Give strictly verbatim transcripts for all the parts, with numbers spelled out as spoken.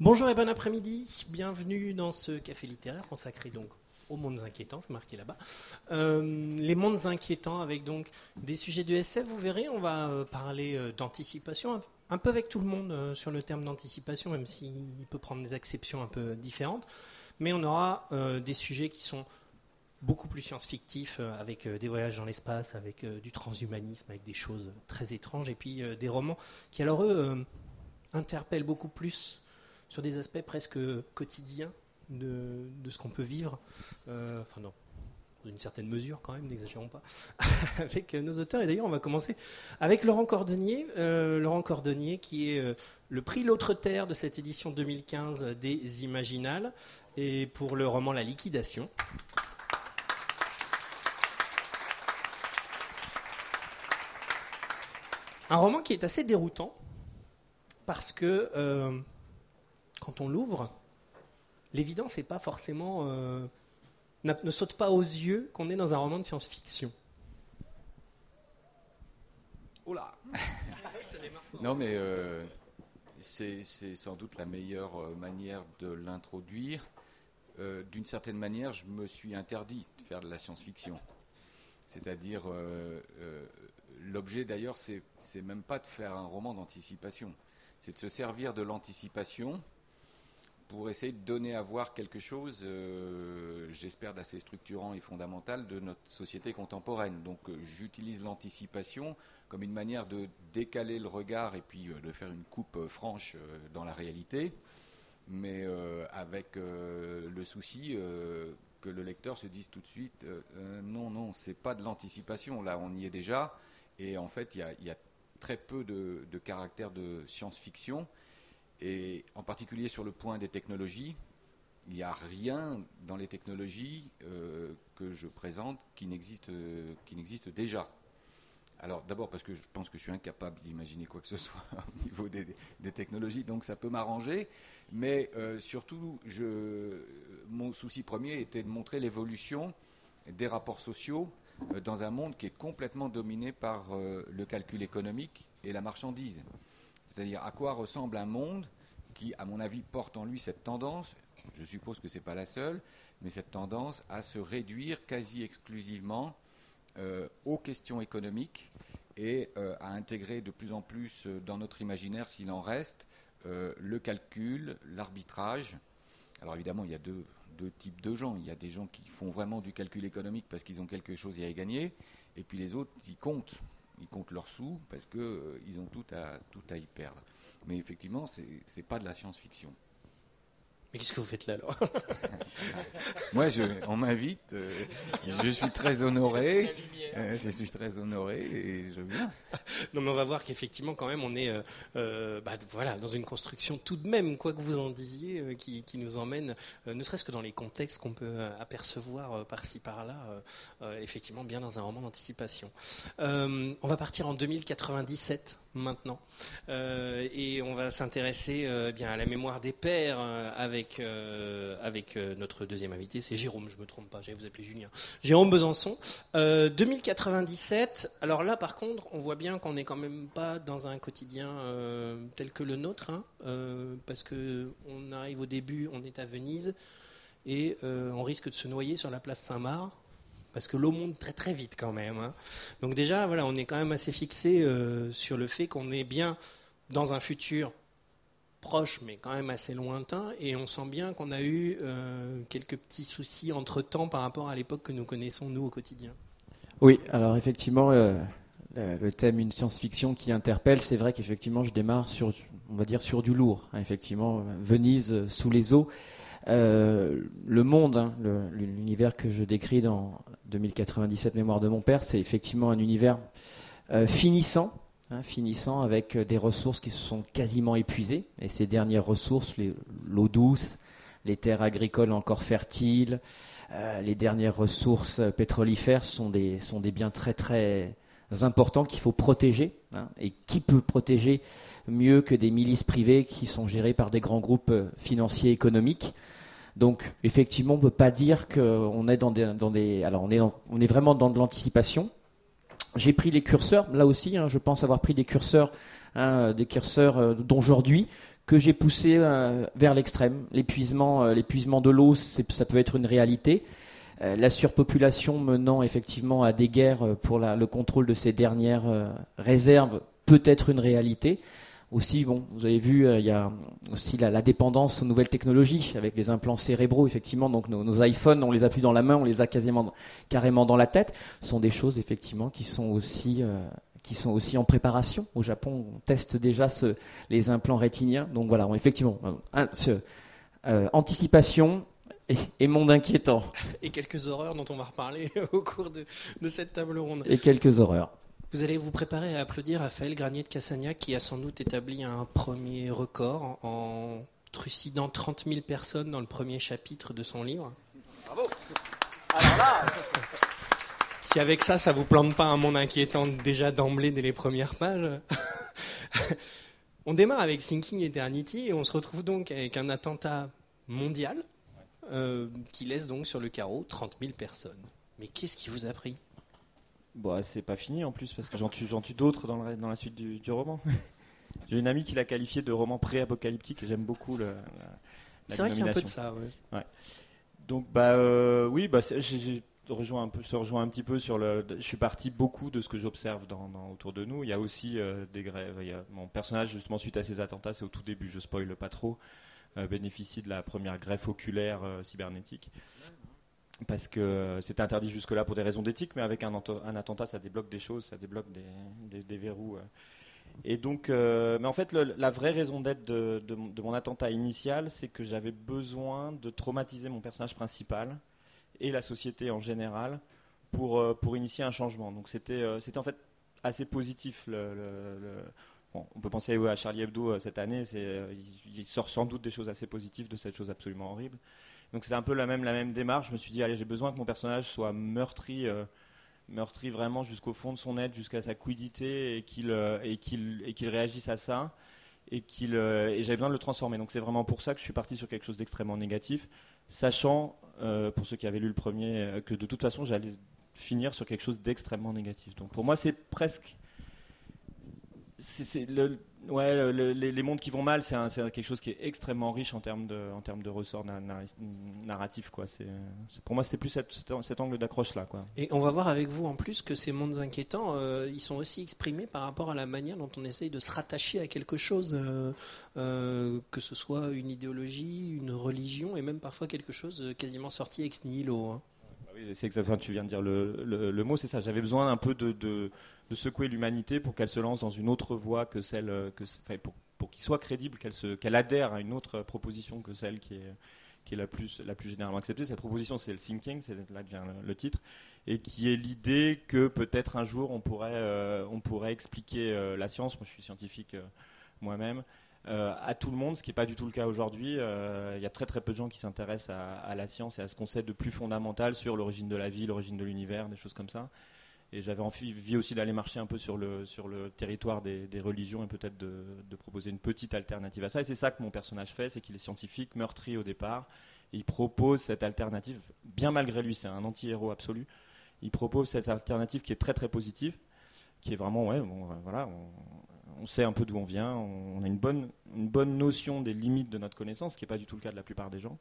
Bonjour et bon après-midi, bienvenue dans ce café littéraire consacré donc aux mondes inquiétants, c'est marqué là-bas. Euh, les mondes inquiétants avec donc des sujets de S F, vous verrez, on va euh, parler euh, d'anticipation, un peu avec tout le monde euh, sur le terme d'anticipation, même s'il peut prendre des acceptions un peu différentes, mais on aura euh, des sujets qui sont beaucoup plus science-fictifs, euh, avec euh, des voyages dans l'espace, avec euh, du transhumanisme, avec des choses très étranges, et puis euh, des romans qui alors eux euh, interpellent beaucoup plus sur des aspects presque quotidiens de, de ce qu'on peut vivre, euh, enfin non, dans une certaine mesure quand même, n'exagérons pas, avec nos auteurs. Et d'ailleurs, on va commencer avec Laurent Cordonnier, euh, Laurent Cordonnier qui est euh, le prix L'Autre Terre de cette édition deux mille quinze des Imaginales, et pour le roman La Liquidation. Un roman qui est assez déroutant, parce que euh, quand on l'ouvre, l'évidence n'est pas forcément, euh, ne saute pas aux yeux qu'on est dans un roman de science-fiction. Oula. Non mais euh, c'est, c'est sans doute la meilleure manière de l'introduire. Euh, d'une certaine manière, je me suis interdit de faire de la science-fiction. C'est-à-dire, euh, euh, l'objet d'ailleurs, c'est, c'est même pas de faire un roman d'anticipation. C'est de se servir de l'anticipation pour essayer de donner à voir quelque chose, euh, j'espère, d'assez structurant et fondamental de notre société contemporaine. Donc euh, j'utilise l'anticipation comme une manière de décaler le regard et puis euh, de faire une coupe euh, franche euh, dans la réalité, mais euh, avec euh, le souci euh, que le lecteur se dise tout de suite euh, euh, non, non, c'est pas de l'anticipation, là on y est déjà, et en fait il y a, y a très peu de, de caractère de science-fiction. Et en particulier sur le point des technologies, il n'y a rien dans les technologies euh, que je présente qui n'existe, euh, qui n'existe déjà. Alors d'abord parce que je pense que je suis incapable d'imaginer quoi que ce soit au niveau des, des technologies, donc ça peut m'arranger. Mais euh, surtout, je, mon souci premier était de montrer l'évolution des rapports sociaux euh, dans un monde qui est complètement dominé par euh, le calcul économique et la marchandise. C'est-à-dire à quoi ressemble un monde qui, à mon avis, porte en lui cette tendance, je suppose que ce n'est pas la seule, mais cette tendance à se réduire quasi exclusivement euh, aux questions économiques et euh, à intégrer de plus en plus euh, dans notre imaginaire, s'il en reste, euh, le calcul, l'arbitrage. Alors évidemment, il y a deux, deux types de gens. Il y a des gens qui font vraiment du calcul économique parce qu'ils ont quelque chose à y gagner, et puis les autres, ils comptent. Ils comptent leurs sous parce qu'ils euh, ont tout à, tout à y perdre. Mais effectivement, ce n'est pas de la science-fiction. Mais qu'est-ce que vous faites là, alors? Moi, je, on m'invite, euh, je suis très honoré, euh, je suis très honoré et je viens. Non, mais on va voir qu'effectivement, quand même, on est euh, euh, bah, voilà, dans une construction tout de même, quoi que vous en disiez, euh, qui, qui nous emmène, euh, ne serait-ce que dans les contextes qu'on peut euh, apercevoir euh, par-ci, par-là, euh, euh, effectivement, bien dans un roman d'anticipation. Euh, on va partir en deux mille quatre-vingt-dix-sept. Maintenant, euh, et on va s'intéresser euh, bien à la mémoire des pères euh, avec euh, avec euh, notre deuxième invité, c'est Jérôme, je me trompe pas, j'allais vous appeler Julien. Jérôme Besançon. Euh, deux mille quatre-vingt-dix-sept. Alors là, par contre, on voit bien qu'on n'est quand même pas dans un quotidien euh, tel que le nôtre, hein, euh, parce que on arrive au début, on est à Venise et euh, on risque de se noyer sur la place Saint-Marc. Parce que l'eau monte très très vite quand même. Hein. Donc déjà, voilà, on est quand même assez fixé euh, sur le fait qu'on est bien dans un futur proche, mais quand même assez lointain, et on sent bien qu'on a eu euh, quelques petits soucis entre-temps par rapport à l'époque que nous connaissons, nous, au quotidien. Oui, alors effectivement, euh, le thème une science-fiction qui interpelle, c'est vrai qu'effectivement, je démarre sur, on va dire, sur du lourd. Hein, effectivement, Venise sous les eaux. Euh, le monde, hein, le, l'univers que je décris dans deux mille quatre-vingt-dix-sept, Mémoire de mon père, c'est effectivement un univers euh, finissant, hein, finissant avec des ressources qui se sont quasiment épuisées. Et ces dernières ressources, les, l'eau douce, les terres agricoles encore fertiles, euh, les dernières ressources pétrolifères sont des, sont des biens très très importants qu'il faut protéger. Hein, et qui peut protéger mieux que des milices privées qui sont gérées par des grands groupes financiers économiques? Donc, effectivement, on ne peut pas dire qu'on est dans des, dans des... Alors, on est, dans, on est vraiment dans de l'anticipation. J'ai pris les curseurs, là aussi, hein, je pense avoir pris des curseurs, hein, des curseurs d'aujourd'hui, que j'ai poussé euh, vers l'extrême. L'épuisement, euh, l'épuisement de l'eau, c'est, ça peut être une réalité. Euh, la surpopulation menant effectivement à des guerres pour la, le contrôle de ces dernières euh, réserves peut être une réalité. Aussi, bon, vous avez vu, euh, il y a aussi la, la dépendance aux nouvelles technologies avec les implants cérébraux, effectivement. Donc nos, nos iPhones, on les a plus dans la main, on les a quasiment carrément dans la tête. Ce sont des choses effectivement qui sont aussi euh, qui sont aussi en préparation. Au Japon, on teste déjà ce, les implants rétiniens. Donc voilà, on, effectivement, un, ce, euh, anticipation et, et monde inquiétant. Et quelques horreurs dont on va reparler au cours de, de cette table ronde. Et quelques horreurs. Vous allez vous préparer à applaudir Raphaël Granier de Cassagnac qui a sans doute établi un premier record en trucidant trente mille personnes dans le premier chapitre de son livre. Bravo. Alors là, si avec ça, ça vous plante pas un monde inquiétant déjà d'emblée dès les premières pages. On démarre avec Sinking Eternity et on se retrouve donc avec un attentat mondial euh, qui laisse donc sur le carreau trente mille personnes. Mais qu'est-ce qui vous a pris ? Bon, c'est pas fini en plus parce que j'en tue, j'en tue d'autres dans, le, dans la suite du, du roman. J'ai une amie qui l'a qualifié de roman pré-apocalyptique et j'aime beaucoup le, la, la C'est vrai qu'il y a un peu de ça, ouais. ouais. Donc bah euh, oui, bah j'ai, j'ai rejoint un peu, se rejoint un petit peu sur le. Je suis parti beaucoup de ce que j'observe dans, dans, autour de nous. Il y a aussi euh, des grèves. Il y a mon personnage justement suite à ces attentats, c'est au tout début, je spoile pas trop, euh, bénéficie de la première greffe oculaire euh, cybernétique. Parce que c'était interdit jusque-là pour des raisons d'éthique, mais avec un, un attentat, ça débloque des choses, ça débloque des, des, des verrous. Et donc, euh, mais en fait, le, la vraie raison d'être de, de, de mon attentat initial, c'est que j'avais besoin de traumatiser mon personnage principal et la société en général pour, pour initier un changement. Donc c'était, c'était en fait assez positif. Le, le, le bon, on peut penser à Charlie Hebdo cette année, c'est, il, il sort sans doute des choses assez positives de cette chose absolument horrible. Donc c'est un peu la même, la même démarche. Je me suis dit, allez, j'ai besoin que mon personnage soit meurtri, euh, meurtri vraiment jusqu'au fond de son être, jusqu'à sa quiddité, et qu'il, euh, et qu'il, et qu'il réagisse à ça, et, qu'il, euh, et j'avais besoin de le transformer. Donc c'est vraiment pour ça que je suis parti sur quelque chose d'extrêmement négatif, sachant, euh, pour ceux qui avaient lu le premier, euh, que de toute façon j'allais finir sur quelque chose d'extrêmement négatif. Donc pour moi c'est presque... C'est, c'est le, ouais, le, les, les mondes qui vont mal, c'est, un, c'est quelque chose qui est extrêmement riche en termes de, en termes de ressorts na, na, narratifs. Quoi. C'est, c'est, pour moi, c'était plus cet, cet angle d'accroche-là. Quoi. Et on va voir avec vous en plus que ces mondes inquiétants, euh, ils sont aussi exprimés par rapport à la manière dont on essaye de se rattacher à quelque chose, euh, euh, que ce soit une idéologie, une religion, et même parfois quelque chose quasiment sorti ex nihilo. Hein. Oui, c'est exactement, tu viens de dire le, le, le mot, c'est ça. J'avais besoin un peu de, de, de secouer l'humanité pour qu'elle se lance dans une autre voie que celle, que, enfin, pour, pour qu'il soit crédible, qu'elle, se, qu'elle adhère à une autre proposition que celle qui est, qui est la, plus, la plus généralement acceptée. Cette proposition, c'est le thinking, c'est là que vient le, le titre, et qui est l'idée que peut-être un jour on pourrait, euh, on pourrait expliquer euh, la science. Moi, je suis scientifique euh, moi-même. Euh, à tout le monde, ce qui n'est pas du tout le cas aujourd'hui. Il euh, y a très très peu de gens qui s'intéressent à, à la science et à ce qu'on sait de plus fondamental sur l'origine de la vie, l'origine de l'univers, des choses comme ça. Et j'avais envie aussi d'aller marcher un peu sur le, sur le territoire des, des religions et peut-être de, de proposer une petite alternative à ça. Et c'est ça que mon personnage fait, c'est qu'il est scientifique, meurtri au départ, et il propose cette alternative, bien malgré lui, c'est un anti-héros absolu, il propose cette alternative qui est très très positive, qui est vraiment, ouais, bon, voilà, on, on sait un peu d'où on vient, on a une bonne, une bonne notion des limites de notre connaissance, ce qui n'est pas du tout le cas de la plupart des gens.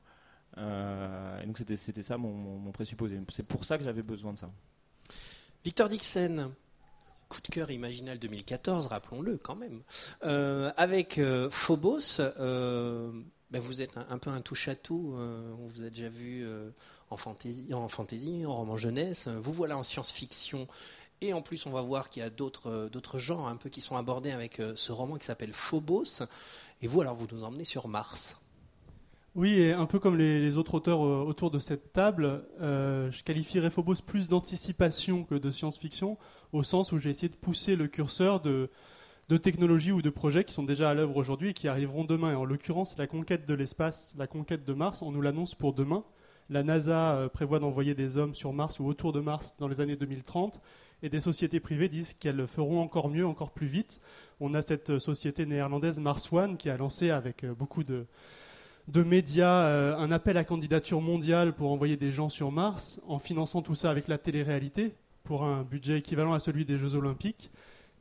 Euh, et donc c'était, c'était ça mon, mon, mon présupposé. C'est pour ça que j'avais besoin de ça. Victor Dixon, coup de cœur Imaginal deux mille quatorze, rappelons-le quand même. Euh, avec euh, Phobos, euh, ben vous êtes un, un peu un touche-à-tout. Euh, on vous a déjà vu euh, en fantaisie, en fantaisie, en roman jeunesse. Vous voilà en science-fiction. Et en plus, on va voir qu'il y a d'autres, euh, d'autres genres un peu qui sont abordés avec euh, ce roman qui s'appelle Phobos. Et vous, alors, vous nous emmenez sur Mars. Oui, et un peu comme les, les autres auteurs euh, autour de cette table, euh, je qualifierais Phobos plus d'anticipation que de science-fiction, au sens où j'ai essayé de pousser le curseur de, de technologies ou de projets qui sont déjà à l'œuvre aujourd'hui et qui arriveront demain. Et en l'occurrence, la conquête de l'espace, la conquête de Mars, on nous l'annonce pour demain. La NASA euh, prévoit d'envoyer des hommes sur Mars ou autour de Mars dans les années deux mille trente. Et des sociétés privées disent qu'elles feront encore mieux, encore plus vite. On a cette société néerlandaise Mars One qui a lancé avec beaucoup de... de médias, euh, un appel à candidature mondiale pour envoyer des gens sur Mars, en finançant tout ça avec la télé-réalité, pour un budget équivalent à celui des Jeux Olympiques.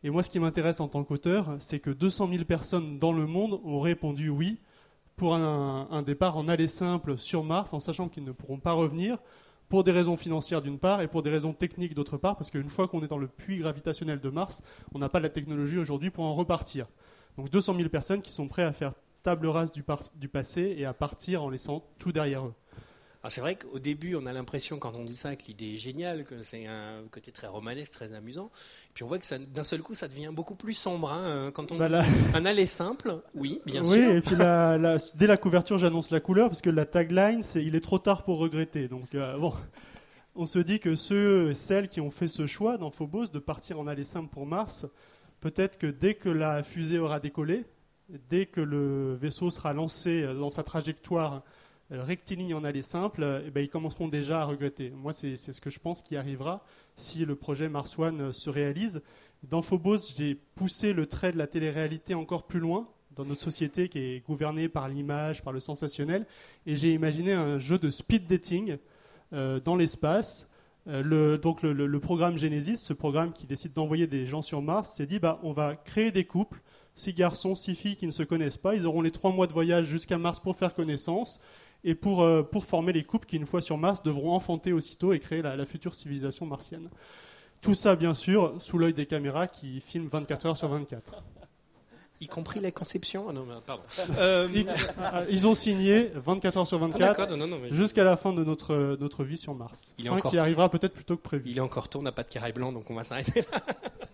Et moi, ce qui m'intéresse en tant qu'auteur, c'est que deux cent mille personnes dans le monde ont répondu oui pour un, un départ en aller simple sur Mars, en sachant qu'ils ne pourront pas revenir, pour des raisons financières d'une part et pour des raisons techniques d'autre part, parce qu'une fois qu'on est dans le puits gravitationnel de Mars, on n'a pas la technologie aujourd'hui pour en repartir. Donc deux cent mille personnes qui sont prêtes à faire table rase du, par- du passé et à partir en laissant tout derrière eux. Alors c'est vrai qu'au début, on a l'impression, quand on dit ça, que l'idée est géniale, que c'est un côté très romanesque, très amusant. Et puis on voit que ça, d'un seul coup, ça devient beaucoup plus sombre. Hein, quand on bah dit là... un aller simple, oui, bien oui, sûr. Oui, et puis la, la, dès la couverture, j'annonce la couleur, parce que la tagline, c'est « Il est trop tard pour regretter ». Donc euh, bon, on se dit que ceux et celles qui ont fait ce choix dans Phobos de partir en aller simple pour Mars, peut-être que dès que la fusée aura décollé, dès que le vaisseau sera lancé dans sa trajectoire rectiligne en aller simple, eh ben, ils commenceront déjà à regretter. Moi, c'est, c'est ce que je pense qui arrivera si le projet Mars One se réalise. Dans Phobos, j'ai poussé le trait de la télé-réalité encore plus loin, dans notre société qui est gouvernée par l'image, par le sensationnel, et j'ai imaginé un jeu de speed dating euh, dans l'espace. Euh, le, donc le, le, le programme Genesis, ce programme qui décide d'envoyer des gens sur Mars, s'est dit bah, on va créer des couples, six garçons, six filles qui ne se connaissent pas, ils auront les trois mois de voyage jusqu'à Mars pour faire connaissance, et pour, euh, pour former les couples qui, une fois sur Mars, devront enfanter aussitôt et créer la, la future civilisation martienne. Tout ça, bien sûr, sous l'œil des caméras qui filment vingt-quatre heures sur vingt-quatre. Y compris la conception ah non, pardon. Euh... Ils, ils ont signé vingt-quatre heures sur vingt-quatre ah, non, non, mais... jusqu'à la fin de notre, notre vie sur Mars. Il est fin encore... qui arrivera peut-être plus tôt que prévu. Il est encore tôt, on n'a pas de carré blanc, donc on va s'arrêter là.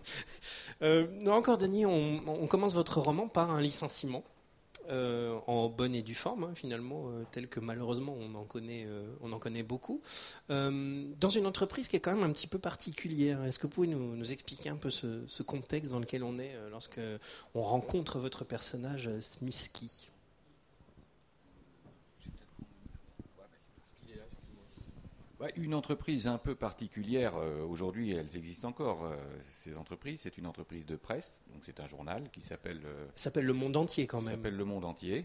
euh, non, encore, Denis, on, on commence votre roman par un licenciement. Euh, en bonne et due forme, hein, finalement, euh, tel que malheureusement on en connaît, euh, on en connaît beaucoup, euh, dans une entreprise qui est quand même un petit peu particulière. Est-ce que vous pouvez nous, nous expliquer un peu ce, ce contexte dans lequel on est euh, lorsque on rencontre votre personnage euh, Smisky ? Ouais, une entreprise un peu particulière, euh, aujourd'hui elles existent encore, euh, ces entreprises, c'est une entreprise de presse, donc c'est un journal qui s'appelle... Euh, Ça s'appelle Le Monde Entier quand même. Ça s'appelle Le Monde Entier,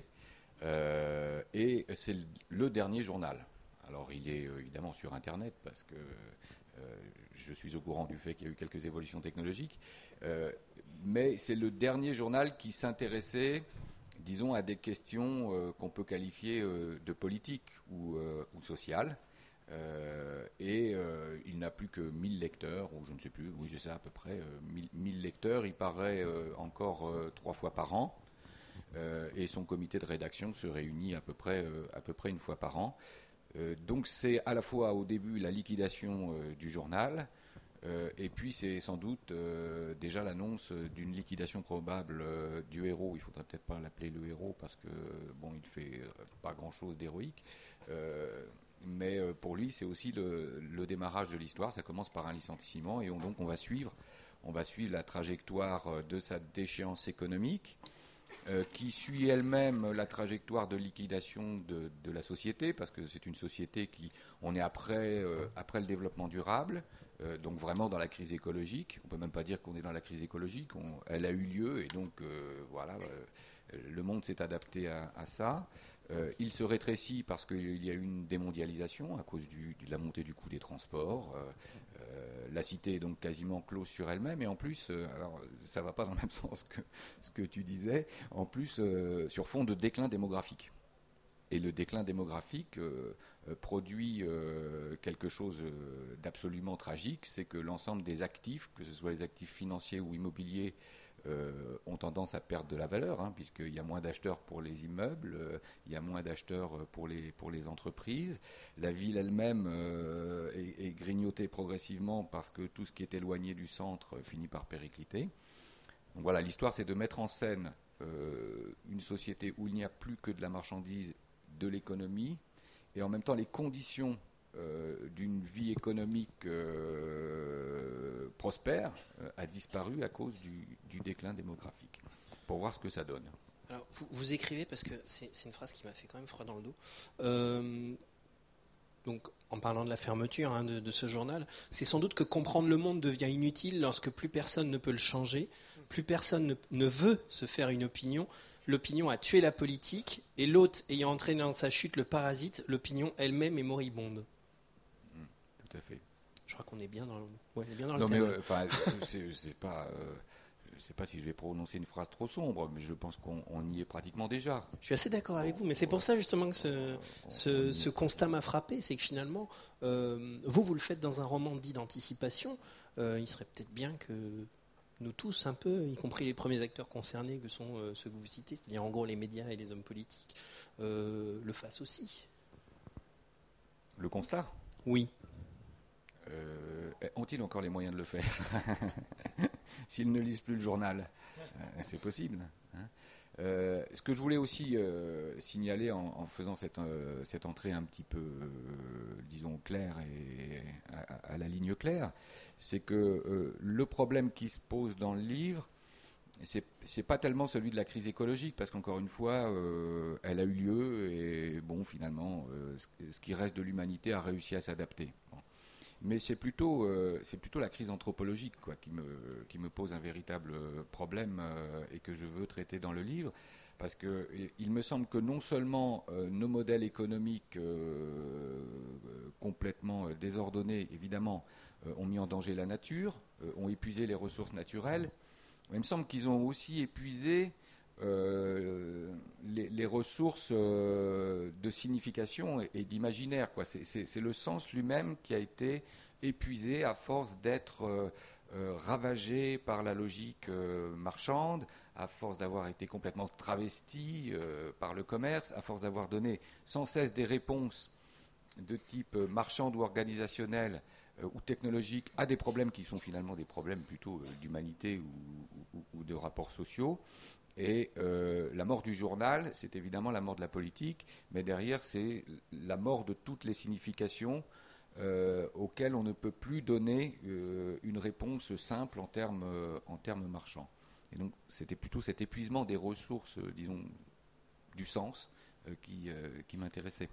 euh, et c'est le dernier journal. Alors il est euh, évidemment sur Internet, parce que euh, je suis au courant du fait qu'il y a eu quelques évolutions technologiques, euh, mais c'est le dernier journal qui s'intéressait, disons, à des questions euh, qu'on peut qualifier euh, de politiques ou, euh, ou sociales. Euh, et euh, il n'a plus que mille lecteurs, ou je ne sais plus, oui c'est ça à peu près, euh, mille lecteurs, il paraît euh, encore euh, trois fois par an, euh, et son comité de rédaction se réunit à peu près, euh, à peu près une fois par an. Euh, donc c'est à la fois au début la liquidation euh, du journal, euh, et puis c'est sans doute euh, déjà l'annonce d'une liquidation probable euh, du héros. Il ne faudrait peut-être pas l'appeler le héros parce que bon, il fait euh, pas grand-chose d'héroïque. Euh, Mais pour lui, c'est aussi le, le démarrage de l'histoire. Ça commence par un licenciement et on, donc on va suivre, on va suivre la trajectoire de sa déchéance économique, euh, qui suit elle-même la trajectoire de liquidation de, de la société, parce que c'est une société qui, on est après, euh, après le développement durable, euh, donc vraiment dans la crise écologique. On peut même pas dire qu'on est dans la crise écologique. On, elle a eu lieu et donc euh, voilà, euh, le monde s'est adapté à, à ça. Euh, il se rétrécit parce qu'il y a eu une démondialisation à cause du, de la montée du coût des transports. Euh, euh, la cité est donc quasiment close sur elle-même. Et en plus, euh, alors, ça ne va pas dans le même sens que ce que tu disais, en plus, euh, sur fond de déclin démographique. Et le déclin démographique euh, euh, produit euh, quelque chose euh, d'absolument tragique, c'est que l'ensemble des actifs, que ce soit les actifs financiers ou immobiliers, Euh, ont tendance à perdre de la valeur, hein, puisqu'il y a moins d'acheteurs pour les immeubles, euh, il y a moins d'acheteurs pour les, pour les entreprises. La ville elle-même euh, est, est grignotée progressivement parce que tout ce qui est éloigné du centre finit par péricliter. Donc voilà, l'histoire, c'est de mettre en scène euh, une société où il n'y a plus que de la marchandise, de l'économie, et en même temps les conditions Euh, d'une vie économique euh, prospère euh, a disparu à cause du, du déclin démographique. Pour voir ce que ça donne. Alors, vous, vous écrivez, parce que c'est, c'est une phrase qui m'a fait quand même froid dans le dos, euh, donc en parlant de la fermeture hein, de, de ce journal, c'est sans doute que comprendre le monde devient inutile lorsque plus personne ne peut le changer, plus personne ne, ne veut se faire une opinion. L'opinion a tué la politique, et l'hôte ayant entraîné dans sa chute le parasite, l'opinion elle-même est moribonde. Tout à fait. Je crois qu'on est bien dans le, ouais, on est bien dans non, le mais thème. enfin, euh, c'est, c'est pas. Euh, sais pas si je vais prononcer une phrase trop sombre, mais je pense qu'on on y est pratiquement déjà. Je suis assez d'accord avec vous, mais c'est pour ça justement que ce, ce, ce constat m'a frappé, c'est que finalement, euh, vous, vous le faites dans un roman dit d'anticipation, euh, il serait peut-être bien que nous tous, un peu, y compris les premiers acteurs concernés, que sont euh, ceux que vous citez, c'est-à-dire en gros les médias et les hommes politiques, euh, le fassent aussi. Le constat ? Oui. Euh, ont-ils encore les moyens de le faire ? S'ils ne lisent plus le journal, euh, c'est possible. Hein. Euh, ce que je voulais aussi euh, signaler en, en faisant cette, euh, cette entrée un petit peu, euh, disons, claire et à, à la ligne claire, c'est que euh, le problème qui se pose dans le livre, c'est, c'est pas tellement celui de la crise écologique, parce qu'encore une fois, euh, elle a eu lieu et bon, finalement, euh, ce, ce qui reste de l'humanité a réussi à s'adapter. Bon. Mais c'est plutôt, euh, c'est plutôt la crise anthropologique quoi, qui, me, qui me pose un véritable problème euh, et que je veux traiter dans le livre. Parce qu'il me semble que non seulement euh, nos modèles économiques euh, complètement euh, désordonnés, évidemment, euh, ont mis en danger la nature, euh, ont épuisé les ressources naturelles, mais il me semble qu'ils ont aussi épuisé euh, les, les ressources euh, de signification et, et d'imaginaire. Quoi. C'est, c'est, c'est le sens lui-même qui a été épuisé à force d'être euh, euh, ravagé par la logique euh, marchande, à force d'avoir été complètement travesti euh, par le commerce, à force d'avoir donné sans cesse des réponses de type marchand ou organisationnel euh, ou technologique à des problèmes qui sont finalement des problèmes plutôt euh, d'humanité ou, ou, ou de rapports sociaux. Et euh, la mort du journal, c'est évidemment la mort de la politique, mais derrière, c'est la mort de toutes les significations euh, auxquelles on ne peut plus donner euh, une réponse simple en termes, euh, en termes marchands. Et donc, c'était plutôt cet épuisement des ressources, euh, disons, du sens, euh, qui, euh, qui m'intéressait.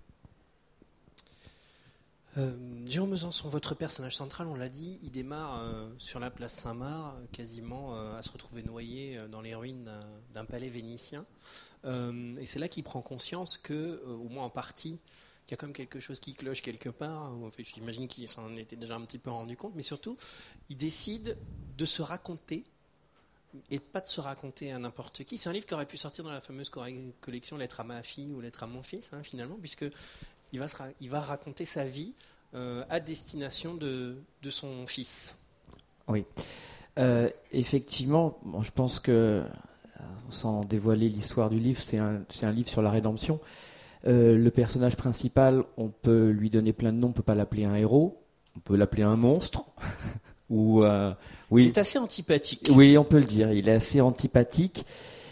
Euh, Jérôme Besançon, votre personnage central, on l'a dit, il démarre euh, sur la place Saint-Marc, quasiment euh, à se retrouver noyé euh, dans les ruines d'un, d'un palais vénitien. Euh, et c'est là qu'il prend conscience que, euh, au moins en partie, qu'il y a quand même quelque chose qui cloche quelque part. En fait, j'imagine qu'il s'en était déjà un petit peu rendu compte, mais surtout, il décide de se raconter, et pas de se raconter à n'importe qui. C'est un livre qui aurait pu sortir dans la fameuse collection Lettres à ma fille ou Lettres à mon fils, hein, finalement, puisque il va, se ra- il va raconter sa vie euh, à destination de, de son fils. Oui. Euh, effectivement, bon, je pense que, sans dévoiler l'histoire du livre, c'est un, c'est un livre sur la rédemption. Euh, le personnage principal, on peut lui donner plein de noms, on ne peut pas l'appeler un héros, on peut l'appeler un monstre. Ou, euh, oui. Il est assez antipathique. Oui, on peut le dire, il est assez antipathique.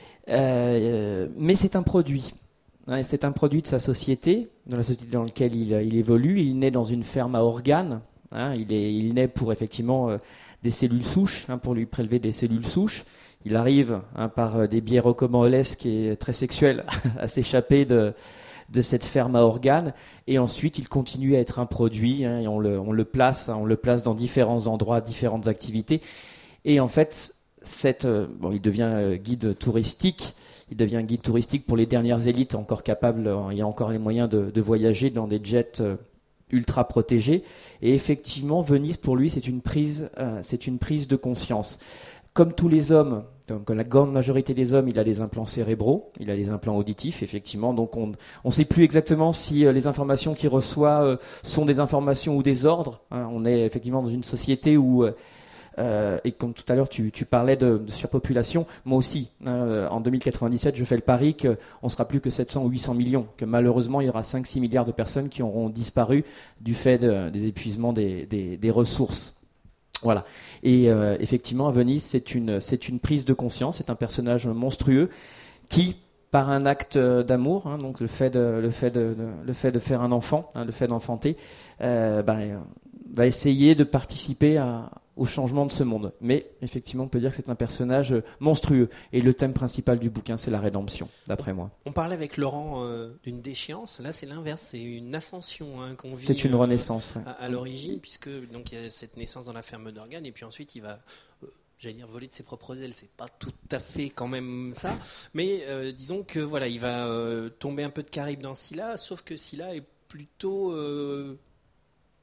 Euh, mais c'est un produit. Hein, c'est un produit de sa société, dans la société dans laquelle il, il évolue. Il naît dans une ferme à organes. Hein, il, est, il naît pour effectivement euh, des cellules souches, hein, pour lui prélever des cellules souches. Il arrive hein, par des biais rocambolesques et très sexuels à s'échapper de, de cette ferme à organes. Et ensuite, il continue à être un produit. Hein, et on le, on le place, hein, on le place dans différents endroits, différentes activités. Et en fait, cette, euh, bon, il devient euh, guide touristique. Il devient guide touristique pour les dernières élites encore capables, il y a encore les moyens de, de voyager dans des jets ultra protégés. Et effectivement, Venise, pour lui, c'est une prise, euh, c'est une prise de conscience. Comme tous les hommes, comme la grande majorité des hommes, il a des implants cérébraux, il a des implants auditifs, effectivement. Donc on ne sait plus exactement si euh, les informations qu'il reçoit euh, sont des informations ou des ordres. Hein. On est effectivement dans une société où... Euh, Euh, et comme tout à l'heure tu, tu parlais de, de surpopulation, moi aussi, euh, en deux mille quatre-vingt-dix-sept, je fais le pari qu'on ne sera plus que sept cents ou huit cents millions, que malheureusement il y aura cinq à six milliards de personnes qui auront disparu du fait de, des épuisements des, des, des ressources. Voilà. Et euh, effectivement, à Venise, c'est une, c'est une prise de conscience, c'est un personnage monstrueux qui, par un acte d'amour, hein, donc le fait de, le fait de, de, le fait de faire un enfant, hein, le fait d'enfanter, euh, ben, va essayer de participer à au changement de ce monde. Mais effectivement, on peut dire que c'est un personnage monstrueux. Et le thème principal du bouquin, c'est la rédemption, d'après moi. On parlait avec Laurent euh, d'une déchéance. Là, c'est l'inverse. C'est une ascension hein, qu'on vit. C'est une euh, renaissance. Ouais. À, à l'origine, puisque donc il y a cette naissance dans la ferme d'organes, et puis ensuite il va, euh, j'allais dire, voler de ses propres ailes. C'est pas tout à fait quand même ça. Mais euh, disons que voilà, il va euh, tomber un peu de Caraïbes dans Scylla, sauf que Scylla est plutôt euh,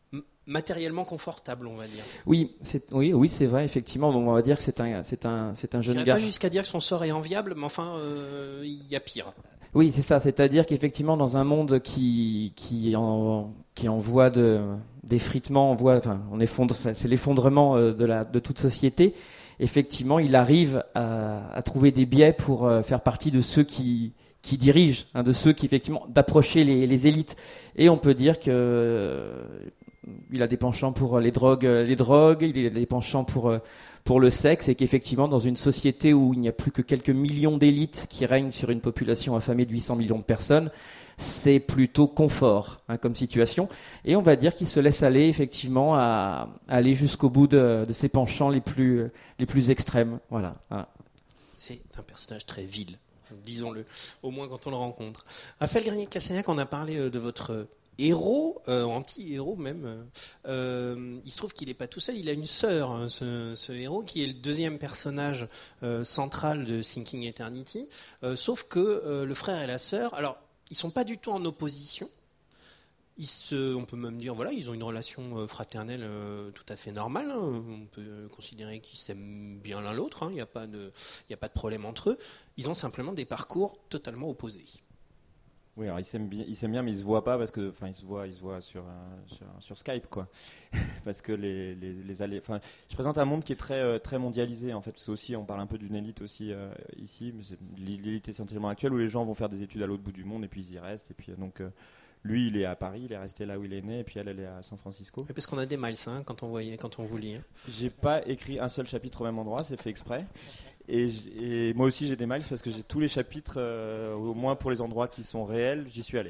matériellement confortable, on va dire. Oui, c'est, oui, oui, c'est vrai, effectivement. Donc on va dire que c'est un, c'est un, c'est un jeune J'irai gars. pas jusqu'à dire que son sort est enviable, mais enfin, euh, il y a pire. Oui, c'est ça. C'est-à-dire qu'effectivement, dans un monde qui, qui en, qui en voie de, d'effritement, en voie, enfin, on effondre, c'est l'effondrement de la, de toute société. Effectivement, il arrive à, à trouver des biais pour faire partie de ceux qui, qui dirigent, hein, de ceux qui effectivement d'approcher les, les élites. Et on peut dire que euh, il a des penchants pour les drogues, les drogues, il a des penchants pour pour le sexe, et qu'effectivement dans une société où il n'y a plus que quelques millions d'élites qui règnent sur une population affamée de huit cents millions de personnes, c'est plutôt confort, hein, comme situation. Et on va dire qu'il se laisse aller effectivement à, à aller jusqu'au bout de, de ses penchants les plus les plus extrêmes. Voilà. voilà. C'est un personnage très vil, disons-le, au moins quand on le rencontre. Raphaël Grigny-Cassagnac, on a parlé de votre héros, euh, anti-héros même. Euh, il se trouve qu'il n'est pas tout seul, il a une sœur, hein, ce, ce héros, qui est le deuxième personnage euh, central de Sinking Eternity. Euh, sauf que euh, le frère et la sœur, alors, ils sont pas du tout en opposition. Ils se, on peut même dire, voilà, ils ont une relation fraternelle euh, tout à fait normale. Hein. On peut considérer qu'ils s'aiment bien l'un l'autre. Hein. Il n'y a pas de, il n'y a pas de problème entre eux. Ils ont simplement des parcours totalement opposés. Oui, alors ils s'aiment bien, ils s'aiment bien, mais ils se voient pas parce que, enfin, ils se voient, ils se voient sur, euh, sur, sur Skype, quoi. Parce que les, les, les allées, enfin, je présente un monde qui est très, euh, très mondialisé, en fait. C'est aussi, on parle un peu d'une élite aussi euh, ici, mais c'est l'élite essentiellement actuelle où les gens vont faire des études à l'autre bout du monde et puis ils y restent. Et puis donc, euh, lui, il est à Paris, il est resté là où il est né, et puis elle, elle est à San Francisco. Oui, parce qu'on a des miles, hein, quand on voyait, quand on vous lit. Hein. J'ai pas écrit un seul chapitre au même endroit, c'est fait exprès. Et, et moi aussi j'ai des miles parce que j'ai tous les chapitres, euh, au moins pour les endroits qui sont réels, j'y suis allé.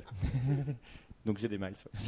Donc j'ai des miles. Ouais.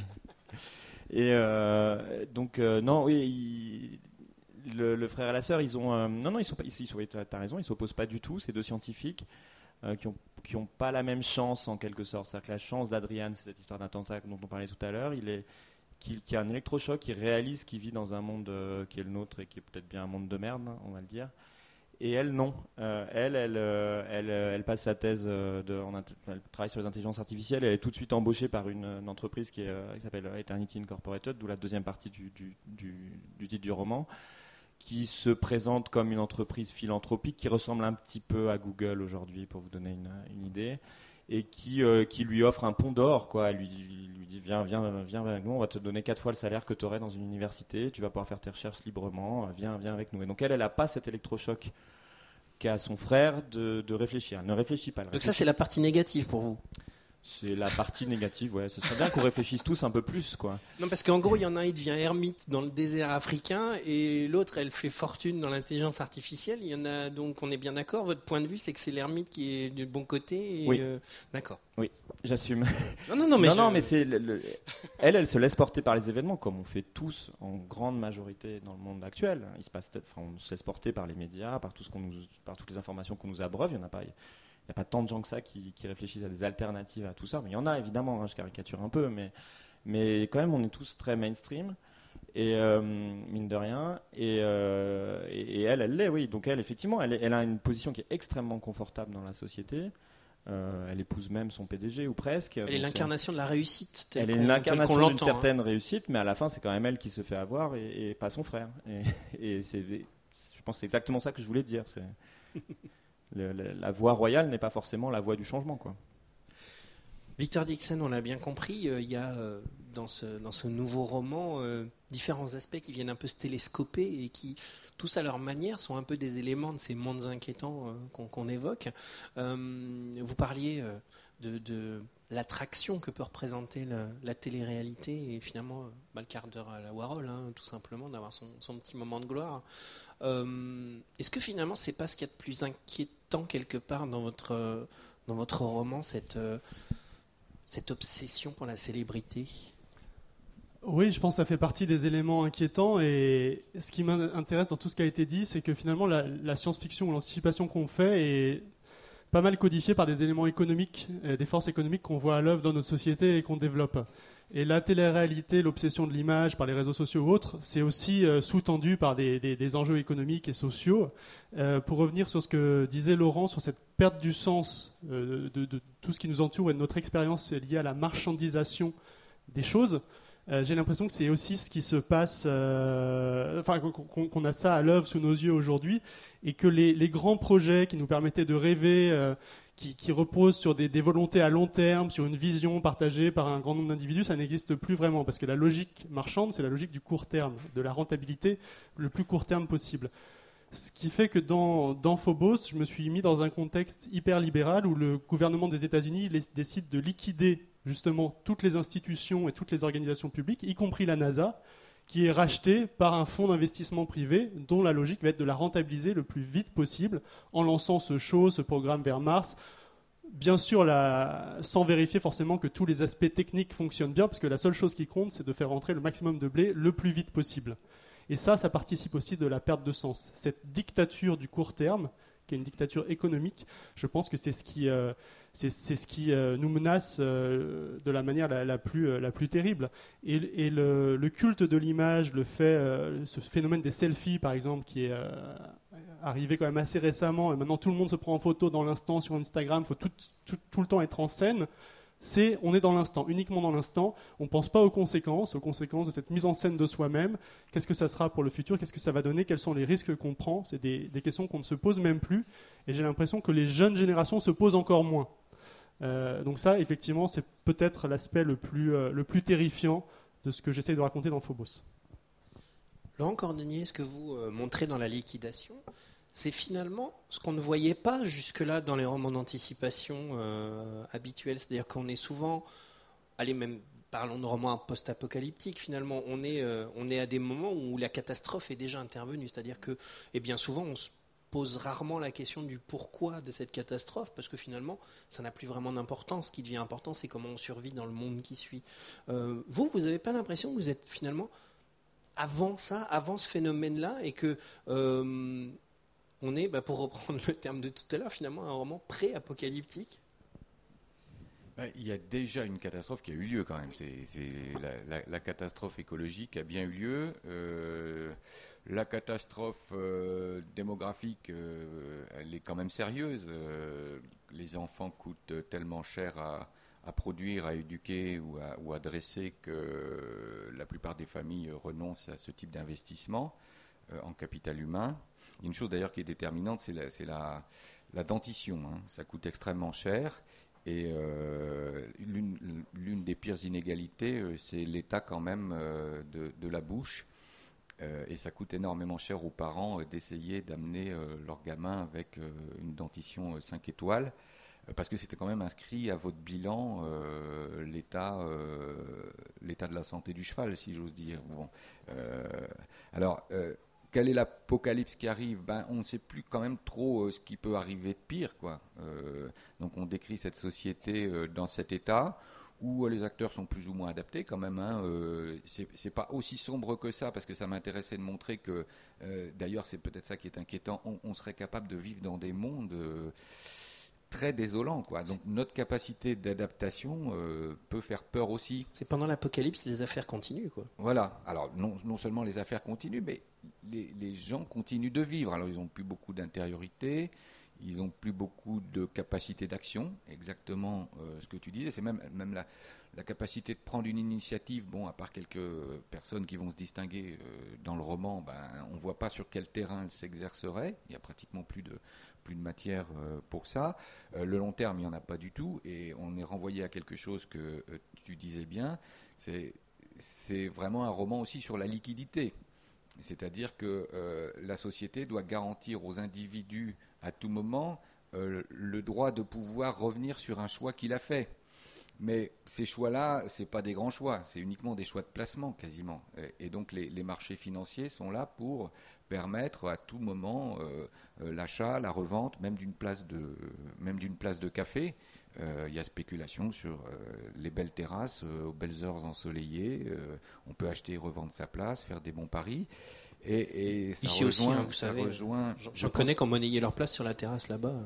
Et euh, donc euh, non, oui, il, le, le frère et la sœur, ils ont, euh, non non, ils sont pas, ils, ils sont, t'as raison, ils s'opposent pas du tout. Ces deux scientifiques euh, qui ont qui ont pas la même chance en quelque sorte. C'est-à-dire que la chance d'Adrian, c'est cette histoire d'attentat dont on parlait tout à l'heure. Il est qui, qui a un électrochoc, qui réalise qu'il vit dans un monde euh, qui est le nôtre et qui est peut-être bien un monde de merde, on va le dire. Et elle, non. Euh, elle, elle, euh, elle, elle passe sa thèse, euh, de, en, elle travaille sur les intelligences artificielles. Elle est tout de suite embauchée par une, une entreprise qui, est, euh, qui s'appelle Eternity Incorporated, d'où la deuxième partie du, du, du, du titre du roman, qui se présente comme une entreprise philanthropique qui ressemble un petit peu à Google aujourd'hui, pour vous donner une, une idée, et qui, euh, qui lui offre un pont d'or, quoi. Elle lui, lui dit viens, viens, viens avec nous, on va te donner quatre fois le salaire que tu aurais dans une université, tu vas pouvoir faire tes recherches librement, viens, viens avec nous. Et donc elle, elle n'a pas cet électrochoc qu'a son frère de, de réfléchir. Elle ne réfléchit pas. Donc réfléchit. Ça, c'est la partie négative pour vous. C'est la partie négative, ouais. Ce serait bien qu'on réfléchisse tous un peu plus, quoi. Non, parce qu'en gros, il y en a un, il devient ermite dans le désert africain, et l'autre, elle fait fortune dans l'intelligence artificielle. Il y en a, donc, on est bien d'accord. Votre point de vue, c'est que c'est l'ermite qui est du bon côté. Et oui. Euh, d'accord. Oui, j'assume. Non, non, non, mais non, je... non, mais c'est le, le... elle, elle se laisse porter par les événements, comme on fait tous en grande majorité dans le monde actuel. Il se passe, enfin, on se laisse porter par les médias, par tout ce qu'on nous, par toutes les informations qu'on nous abreuve. Il y en a pas. Il n'y a pas tant de gens que ça qui, qui réfléchissent à des alternatives à tout ça, mais il y en a évidemment, hein, je caricature un peu, mais, mais quand même on est tous très mainstream, et euh, mine de rien, et, euh, et, et elle, elle l'est, oui, donc elle effectivement, elle, elle a une position qui est extrêmement confortable dans la société, euh, elle épouse même son P D G, ou presque. Elle est l'incarnation de la réussite, telle elle qu'on, est l'incarnation telle d'une certaine hein. réussite, mais à la fin c'est quand même elle qui se fait avoir, et, et pas son frère, et, et c'est, je pense que c'est exactement ça que je voulais dire, c'est... Le, le, la voie royale n'est pas forcément la voie du changement, quoi. Victor Dixon, on l'a bien compris, euh, il y a euh, dans, ce, dans ce nouveau roman euh, différents aspects qui viennent un peu se télescoper et qui, tous à leur manière, sont un peu des éléments de ces mondes inquiétants euh, qu'on, qu'on évoque. Euh, vous parliez euh, de, de l'attraction que peut représenter la, la télé-réalité et finalement euh, bah, le quart d'heure à la Warhol, hein, tout simplement, d'avoir son, son petit moment de gloire. Euh, est-ce que finalement c'est pas ce qu'il y a de plus inquiétant quelque part dans votre, euh, dans votre roman, cette, euh, cette obsession pour la célébrité ? Oui, je pense que ça fait partie des éléments inquiétants, et ce qui m'intéresse dans tout ce qui a été dit, c'est que finalement la, la science-fiction ou l'anticipation qu'on fait est pas mal codifiée par des éléments économiques, des forces économiques qu'on voit à l'œuvre dans notre société et qu'on développe. Et la télé-réalité, l'obsession de l'image par les réseaux sociaux ou autres, c'est aussi euh, sous-tendu par des, des, des enjeux économiques et sociaux. Euh, pour revenir sur ce que disait Laurent, sur cette perte du sens euh, de, de tout ce qui nous entoure et de notre expérience liée à la marchandisation des choses, Euh, j'ai l'impression que c'est aussi ce qui se passe, euh, enfin qu'on, qu'on a ça à l'œuvre sous nos yeux aujourd'hui, et que les, les grands projets qui nous permettaient de rêver, euh, qui, qui reposent sur des, des volontés à long terme, sur une vision partagée par un grand nombre d'individus, ça n'existe plus vraiment, parce que la logique marchande, c'est la logique du court terme, de la rentabilité le plus court terme possible. Ce qui fait que dans, dans Phobos, je me suis mis dans un contexte hyper libéral où le gouvernement des États-Unis les, décide de liquider justement toutes les institutions et toutes les organisations publiques, y compris la NASA, qui est rachetée par un fonds d'investissement privé dont la logique va être de la rentabiliser le plus vite possible en lançant ce show, ce programme vers Mars. Bien sûr, la, sans vérifier forcément que tous les aspects techniques fonctionnent bien, parce que la seule chose qui compte, c'est de faire rentrer le maximum de blé le plus vite possible. Et ça, ça participe aussi de la perte de sens. Cette dictature du court terme, qui est une dictature économique, je pense que c'est ce qui, euh, c'est, c'est ce qui euh, nous menace euh, de la manière la, la, plus, euh, la plus terrible. Et, et le, le culte de l'image, le fait, euh, ce phénomène des selfies, par exemple, qui est euh, arrivé quand même assez récemment, et maintenant tout le monde se prend en photo dans l'instant sur Instagram, il faut tout, tout, tout le temps être en scène. C'est, on est dans l'instant, uniquement dans l'instant. On ne pense pas aux conséquences, aux conséquences de cette mise en scène de soi-même. Qu'est-ce que ça sera pour le futur ? Qu'est-ce que ça va donner ? Quels sont les risques qu'on prend ? C'est des, des questions qu'on ne se pose même plus. Et j'ai l'impression que les jeunes générations se posent encore moins. Euh, donc ça, effectivement, c'est peut-être l'aspect le plus, euh, le plus terrifiant de ce que j'essaye de raconter dans Phobos. Laurent Cordonnier, ce que vous euh, montrez dans la liquidation, c'est finalement ce qu'on ne voyait pas jusque-là dans les romans d'anticipation euh, habituels. C'est-à-dire qu'on est souvent, allez, même parlons de romans post-apocalyptiques, finalement, on est, euh, on est à des moments où la catastrophe est déjà intervenue. C'est-à-dire que, et bien souvent, on se pose rarement la question du pourquoi de cette catastrophe, parce que finalement, ça n'a plus vraiment d'importance. Ce qui devient important, c'est comment on survit dans le monde qui suit. Euh, vous, vous n'avez pas l'impression que vous êtes finalement avant ça, avant ce phénomène-là, et que... Euh, on est, bah, pour reprendre le terme de tout à l'heure, finalement un roman pré-apocalyptique. Ben, il y a déjà une catastrophe qui a eu lieu quand même. C'est, c'est la, la, la catastrophe écologique a bien eu lieu. Euh, la catastrophe euh, démographique, euh, elle est quand même sérieuse. Euh, les enfants coûtent tellement cher à, à produire, à éduquer ou à, ou à dresser que la plupart des familles renoncent à ce type d'investissement euh, en capital humain. Une chose d'ailleurs qui est déterminante, c'est la, c'est la, la dentition. Hein. Ça coûte extrêmement cher. Et euh, l'une, l'une des pires inégalités, euh, c'est l'état quand même euh, de, de la bouche. Euh, et ça coûte énormément cher aux parents euh, d'essayer d'amener euh, leur gamin avec euh, une dentition euh, cinq étoiles. Euh, parce que c'était quand même inscrit à votre bilan euh, l'état, euh, l'état de la santé du cheval, si j'ose dire. Bon. Euh, alors... Euh, Quelle est l'apocalypse qui arrive ? Ben, on ne sait plus quand même trop euh, ce qui peut arriver de pire, quoi. Euh, donc on décrit cette société euh, dans cet état où euh, les acteurs sont plus ou moins adaptés quand même. Hein, euh, c'est, c'est pas aussi sombre que ça, parce que ça m'intéressait de montrer que, euh, d'ailleurs c'est peut-être ça qui est inquiétant, on, on serait capable de vivre dans des mondes euh, très désolants, quoi. Donc notre capacité d'adaptation euh, peut faire peur aussi. C'est pendant l'apocalypse, les affaires continuent, quoi. Voilà. Alors non, non seulement les affaires continuent, mais les, les gens continuent de vivre. Alors ils n'ont plus beaucoup d'intériorité, ils n'ont plus beaucoup de capacité d'action, exactement euh, ce que tu disais. C'est même, même la, la capacité de prendre une initiative. Bon, à part quelques personnes qui vont se distinguer euh, dans le roman, ben, on ne voit pas sur quel terrain elles s'exerceraient. Il n'y a pratiquement plus de, plus de matière euh, pour ça. Euh, le long terme, il n'y en a pas du tout. Et on est renvoyé à quelque chose que euh, tu disais bien. C'est, c'est vraiment un roman aussi sur la liquidité. C'est-à-dire que euh, la société doit garantir aux individus à tout moment euh, le droit de pouvoir revenir sur un choix qu'il a fait. Mais ces choix-là, ce n'est pas des grands choix, c'est uniquement des choix de placement quasiment. Et, et donc les, les marchés financiers sont là pour permettre à tout moment euh, euh, l'achat, la revente, même d'une place de, même d'une place de café. Il euh, y a spéculation sur euh, les belles terrasses, euh, aux belles heures ensoleillées. Euh, on peut acheter et revendre sa place, faire des bons paris. Et, et ça Ici rejoint, aussi, hein, vous ça savez, rejoint, je, je je connais qui ont monnayé leur place sur la terrasse là-bas.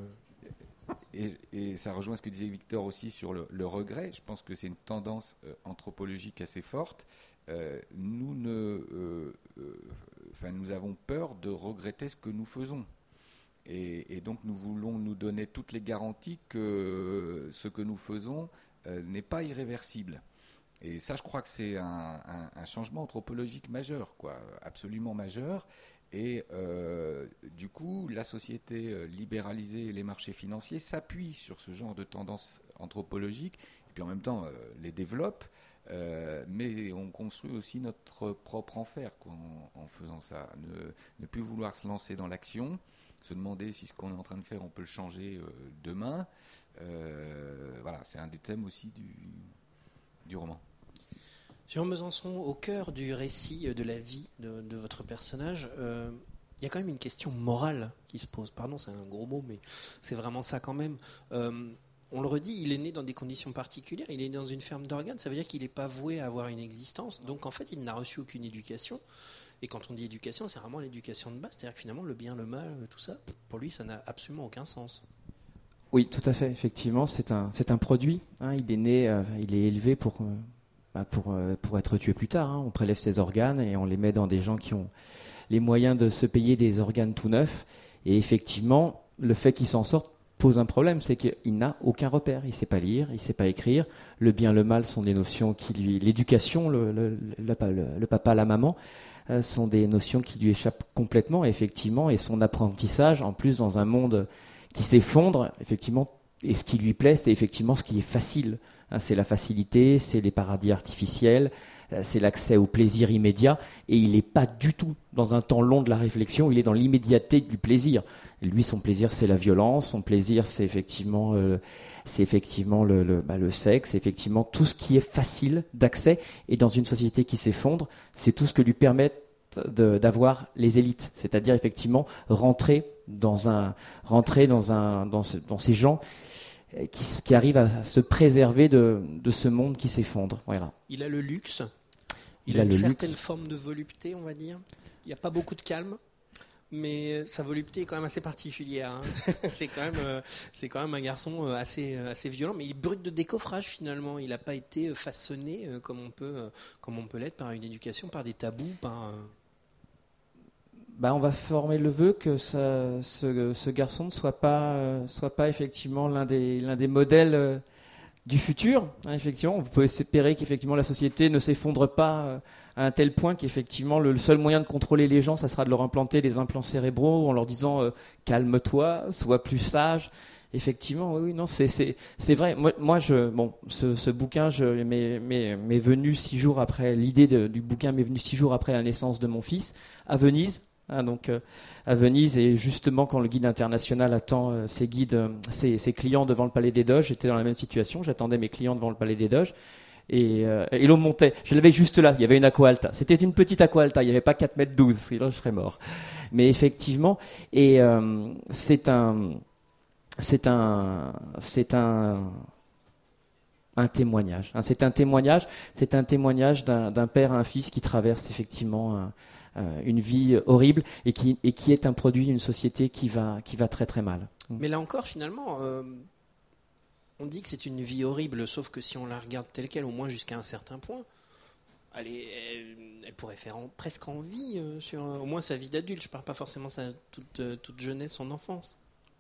Et, et ça rejoint ce que disait Victor aussi sur le, le regret. Je pense que c'est une tendance euh, anthropologique assez forte. Euh, nous, ne, euh, euh, enfin, nous avons peur de regretter ce que nous faisons. Et, et donc nous voulons nous donner toutes les garanties que ce que nous faisons euh, n'est pas irréversible. et ça, je crois que c'est un, un, un changement anthropologique majeur, quoi, absolument majeur. Et euh, du coup, la société libéralisée et les marchés financiers s'appuient sur ce genre de tendances anthropologiques, et puis en même temps euh, les développent, euh, mais on construit aussi notre propre enfer, quoi, en, en faisant ça. Ne, ne plus vouloir se lancer dans l'action, se demander si ce qu'on est en train de faire, on peut le changer euh, demain. Euh, voilà, c'est un des thèmes aussi du, du roman. Jean Besançon, au cœur du récit de la vie de, de votre personnage, euh, il y a quand même une question morale qui se pose. Pardon, c'est un gros mot, mais c'est vraiment ça quand même. Euh, on le redit, il est né dans des conditions particulières, il est né dans une ferme d'organes, ça veut dire qu'il n'est pas voué à avoir une existence, donc en fait il n'a reçu aucune éducation. Et quand on dit éducation, c'est vraiment l'éducation de base, c'est-à-dire que finalement le bien, le mal, tout ça, pour lui ça n'a absolument aucun sens. Oui, tout à fait, effectivement, c'est un, c'est un produit, hein, il est né, euh, il est élevé pour... Euh, Bah pour, pour être tué plus tard. Hein. On prélève ses organes et on les met dans des gens qui ont les moyens de se payer des organes tout neufs. Et effectivement, le fait qu'il s'en sorte pose un problème, c'est qu'il n'a aucun repère. Il ne sait pas lire, il ne sait pas écrire. Le bien, le mal sont des notions qui lui... L'éducation, le, le, le, le, le papa, la maman, euh, sont des notions qui lui échappent complètement, effectivement. Et son apprentissage, en plus, dans un monde qui s'effondre, effectivement, et ce qui lui plaît, c'est effectivement ce qui est facile. C'est la facilité, c'est les paradis artificiels, c'est l'accès au plaisir immédiat. Et il n'est pas du tout dans un temps long de la réflexion, il est dans l'immédiateté du plaisir. Et lui, son plaisir, c'est la violence, son plaisir, c'est effectivement, euh, c'est effectivement le, le, bah, le sexe, c'est effectivement tout ce qui est facile d'accès. Et dans une société qui s'effondre, c'est tout ce que lui permet de, d'avoir les élites. C'est-à-dire, effectivement, rentrer dans, un, rentrer dans, un, dans, ce, dans ces gens... Qui, qui arrive à se préserver de, de ce monde qui s'effondre. Voilà. Il a le luxe, il, il a, a une le certaine luxe. forme de volupté, on va dire. Il n'y a pas beaucoup de calme, mais sa volupté est quand même assez particulière. Hein. c'est, quand même, euh, c'est quand même un garçon assez, assez violent, mais il brute de décoffrage finalement. Il n'a pas été façonné euh, comme, on peut, euh, comme on peut l'être par une éducation, par des tabous, par... Euh... Bah, on va former le vœu que ça, ce, ce garçon ne soit pas, euh, soit pas effectivement l'un des, l'un des modèles euh, du futur. Hein, effectivement, on peut espérer qu'effectivement la société ne s'effondre pas euh, à un tel point qu'effectivement le, le seul moyen de contrôler les gens, ça sera de leur implanter des implants cérébraux en leur disant euh, calme-toi, sois plus sage. Effectivement, oui, oui, non, c'est, c'est, c'est vrai. Moi, moi, je, bon, ce, ce bouquin, je, m'est, m'est, m'est venu six jours après l'idée de, du bouquin m'est venue six jours après la naissance de mon fils à Venise. Hein, donc euh, à Venise, et justement quand le guide international attend euh, ses guides, euh, ses, ses clients devant le Palais des Doges, j'étais dans la même situation, j'attendais mes clients devant le Palais des Doges, et, euh, et l'eau montait. Je l'avais juste là, il y avait une aqua alta. C'était une petite aqua alta, il n'y avait pas quatre mètres douze, sinon je serais mort. Mais effectivement, et euh, c'est un, c'est un, c'est un, un témoignage. Hein, c'est un témoignage, c'est un témoignage d'un, d'un père à un fils qui traverse effectivement un, Euh, une vie horrible et qui, et qui est un produit d'une société qui va, qui va très très mal. Mais là encore, finalement, euh, on dit que c'est une vie horrible, sauf que si on la regarde telle qu'elle, au moins jusqu'à un certain point, elle, est, elle, elle pourrait faire en, presque envie euh, sur euh, au moins sa vie d'adulte. Je ne parle pas forcément sa toute, euh, toute jeunesse, son enfance.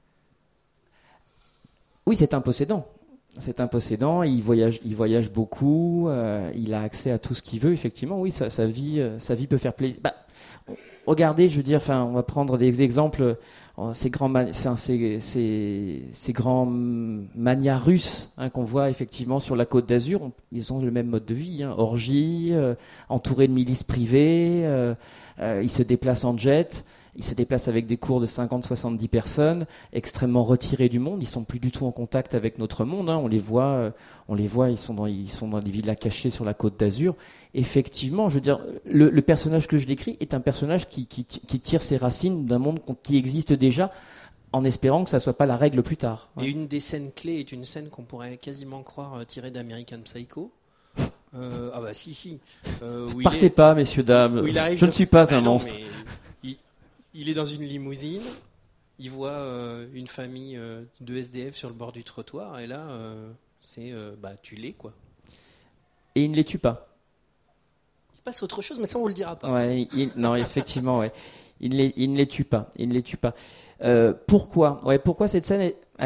Oui, c'est un possédant. C'est un possédant, il voyage, il voyage beaucoup, euh, il a accès à tout ce qu'il veut, effectivement, oui, sa, sa, vie, euh, sa vie peut faire plaisir. Bah, regardez, je veux dire, enfin, on va prendre des exemples, euh, ces grands, man- ces, ces, ces grands manias russes hein, qu'on voit effectivement sur la Côte d'Azur, on, ils ont le même mode de vie, hein, orgie, euh, entourés de milices privées, euh, euh, ils se déplacent en jet. Ils se déplacent avec des cours de cinquante à soixante-dix personnes, extrêmement retirés du monde. Ils sont plus du tout en contact avec notre monde. Hein. On les voit, euh, on les voit. Ils sont dans, ils sont dans des villas cachées sur la Côte d'Azur. Effectivement, je veux dire, le, le personnage que je décris est un personnage qui, qui, qui tire ses racines d'un monde qui existe déjà, en espérant que ça soit pas la règle plus tard. Et une des scènes clés est une scène qu'on pourrait quasiment croire tirée d'American Psycho. Euh, ah bah si si. Euh, où Partez il est, pas, messieurs dames. Je ne suis pas ah un non, monstre. Mais il, il est dans une limousine. Il voit euh, une famille euh, de S D F sur le bord du trottoir et là, euh, c'est euh, bah tu l'es quoi. Et il ne les tue pas. Il se passe autre chose, mais ça on vous le dira pas. Ouais, il, non, effectivement, ouais. Il, les, il ne les tue pas. Il ne les tue pas. Euh, pourquoi ? Ouais, pourquoi cette scène est, elle est,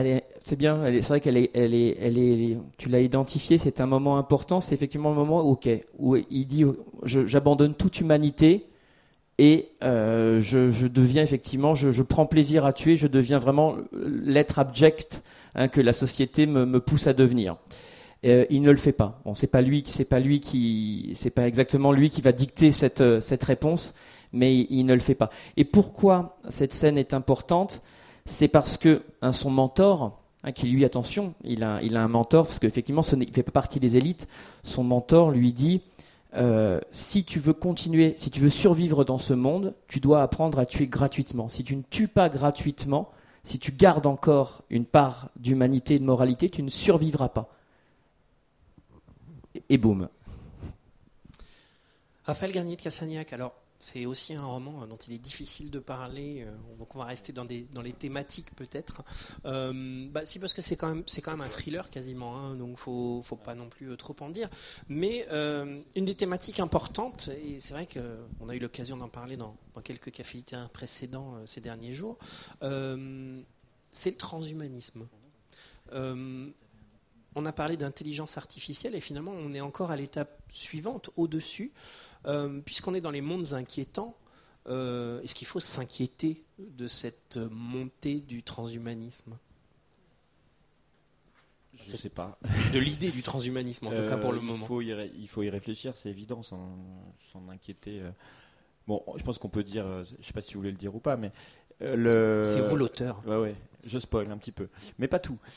c'est bien. Elle est, c'est vrai qu'elle est, elle est, elle est. Tu l'as identifié. C'est un moment important. C'est effectivement le moment, ok, où il dit, je, j'abandonne toute humanité et euh, je, je deviens effectivement, je, je prends plaisir à tuer. Je deviens vraiment l'être abject hein, que la société me, me pousse à devenir. Euh, il ne le fait pas. Bon, c'est pas lui, c'est pas lui qui, c'est pas exactement lui qui va dicter cette cette réponse, mais il, il ne le fait pas. Et pourquoi cette scène est importante? C'est parce que hein, son mentor, hein, qui lui, attention, il a, il a un mentor, parce qu'effectivement, il ne fait pas partie des élites. Son mentor lui dit, euh, si tu veux continuer, si tu veux survivre dans ce monde, tu dois apprendre à tuer gratuitement. Si tu ne tues pas gratuitement, si tu gardes encore une part d'humanité et de moralité, tu ne survivras pas. Et, et boum. Raphaël Garnier de Cassagnac, alors... c'est aussi un roman dont il est difficile de parler, donc on va rester dans, des, dans les thématiques peut-être. Euh, bah, si, parce que c'est quand même, c'est quand même un thriller quasiment, hein, donc il ne faut, faut pas non plus trop en dire. Mais euh, une des thématiques importantes, et c'est vrai qu'on a eu l'occasion d'en parler dans, dans quelques cafés littéraires précédents euh, ces derniers jours, euh, c'est le transhumanisme. Euh, on a parlé d'intelligence artificielle et finalement on est encore à l'étape suivante, au-dessus. Euh, puisqu'on est dans les mondes inquiétants, euh, est-ce qu'il faut s'inquiéter de cette montée du transhumanisme ? Je ne sais pas. De l'idée du transhumanisme, en tout euh, cas pour le il moment. Faut y ré- il faut y réfléchir, c'est évident, sans, sans inquiéter. Bon, je pense qu'on peut dire, je ne sais pas si vous voulez le dire ou pas, mais... Euh, le... C'est vous l'auteur. Ouais, ouais, je spoil un petit peu, mais pas tout.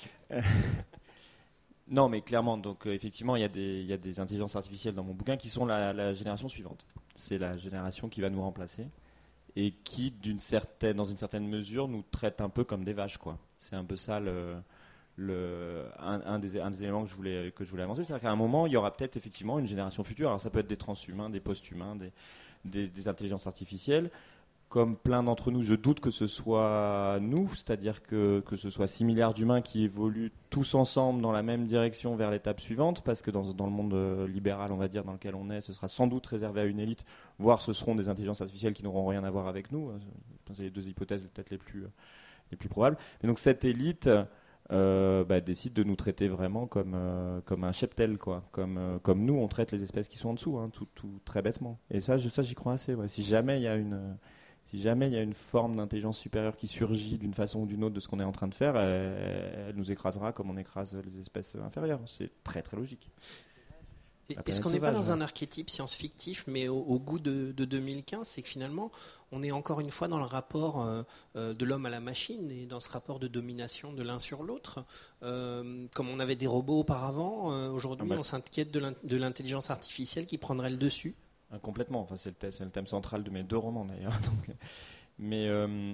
Non, mais clairement, donc euh, effectivement, il y a des, il y a des intelligences artificielles dans mon bouquin qui sont la, la génération suivante. C'est la génération qui va nous remplacer et qui, d'une certaine, dans une certaine mesure, nous traite un peu comme des vaches, quoi. C'est un peu ça le, le, un, un, des, un des éléments que je voulais, que je voulais avancer. C'est-à-dire qu'à un moment, il y aura peut-être effectivement une génération future. Alors ça peut être des transhumains, des post-humains, des, des, des intelligences artificielles. Comme plein d'entre nous, je doute que ce soit nous, c'est-à-dire que, que ce soit six milliards d'humains qui évoluent tous ensemble dans la même direction vers l'étape suivante, parce que dans, dans le monde libéral, on va dire, dans lequel on est, ce sera sans doute réservé à une élite, voire ce seront des intelligences artificielles qui n'auront rien à voir avec nous. C'est les deux hypothèses peut-être les plus, les plus probables. Et donc cette élite euh, bah, décide de nous traiter vraiment comme, euh, comme un cheptel, quoi. Comme, euh, comme nous, on traite les espèces qui sont en dessous, hein, tout, tout très bêtement. Et ça, je, ça j'y crois assez. Ouais. Si jamais il y a une... Si jamais il y a une forme d'intelligence supérieure qui surgit d'une façon ou d'une autre de ce qu'on est en train de faire, elle, elle nous écrasera comme on écrase les espèces inférieures. C'est très très logique. Et, est-ce qu'on n'est pas dans un archétype science-fictif, mais au, au goût de, de deux mille quinze, c'est que finalement, on est encore une fois dans le rapport euh, de l'homme à la machine et dans ce rapport de domination de l'un sur l'autre. Euh, comme on avait des robots auparavant, euh, aujourd'hui ah bah. on s'inquiète de, l'in- de l'intelligence artificielle qui prendrait le dessus. Ah, complètement, enfin, c'est, le thème, c'est le thème central de mes deux romans d'ailleurs. Donc, mais euh,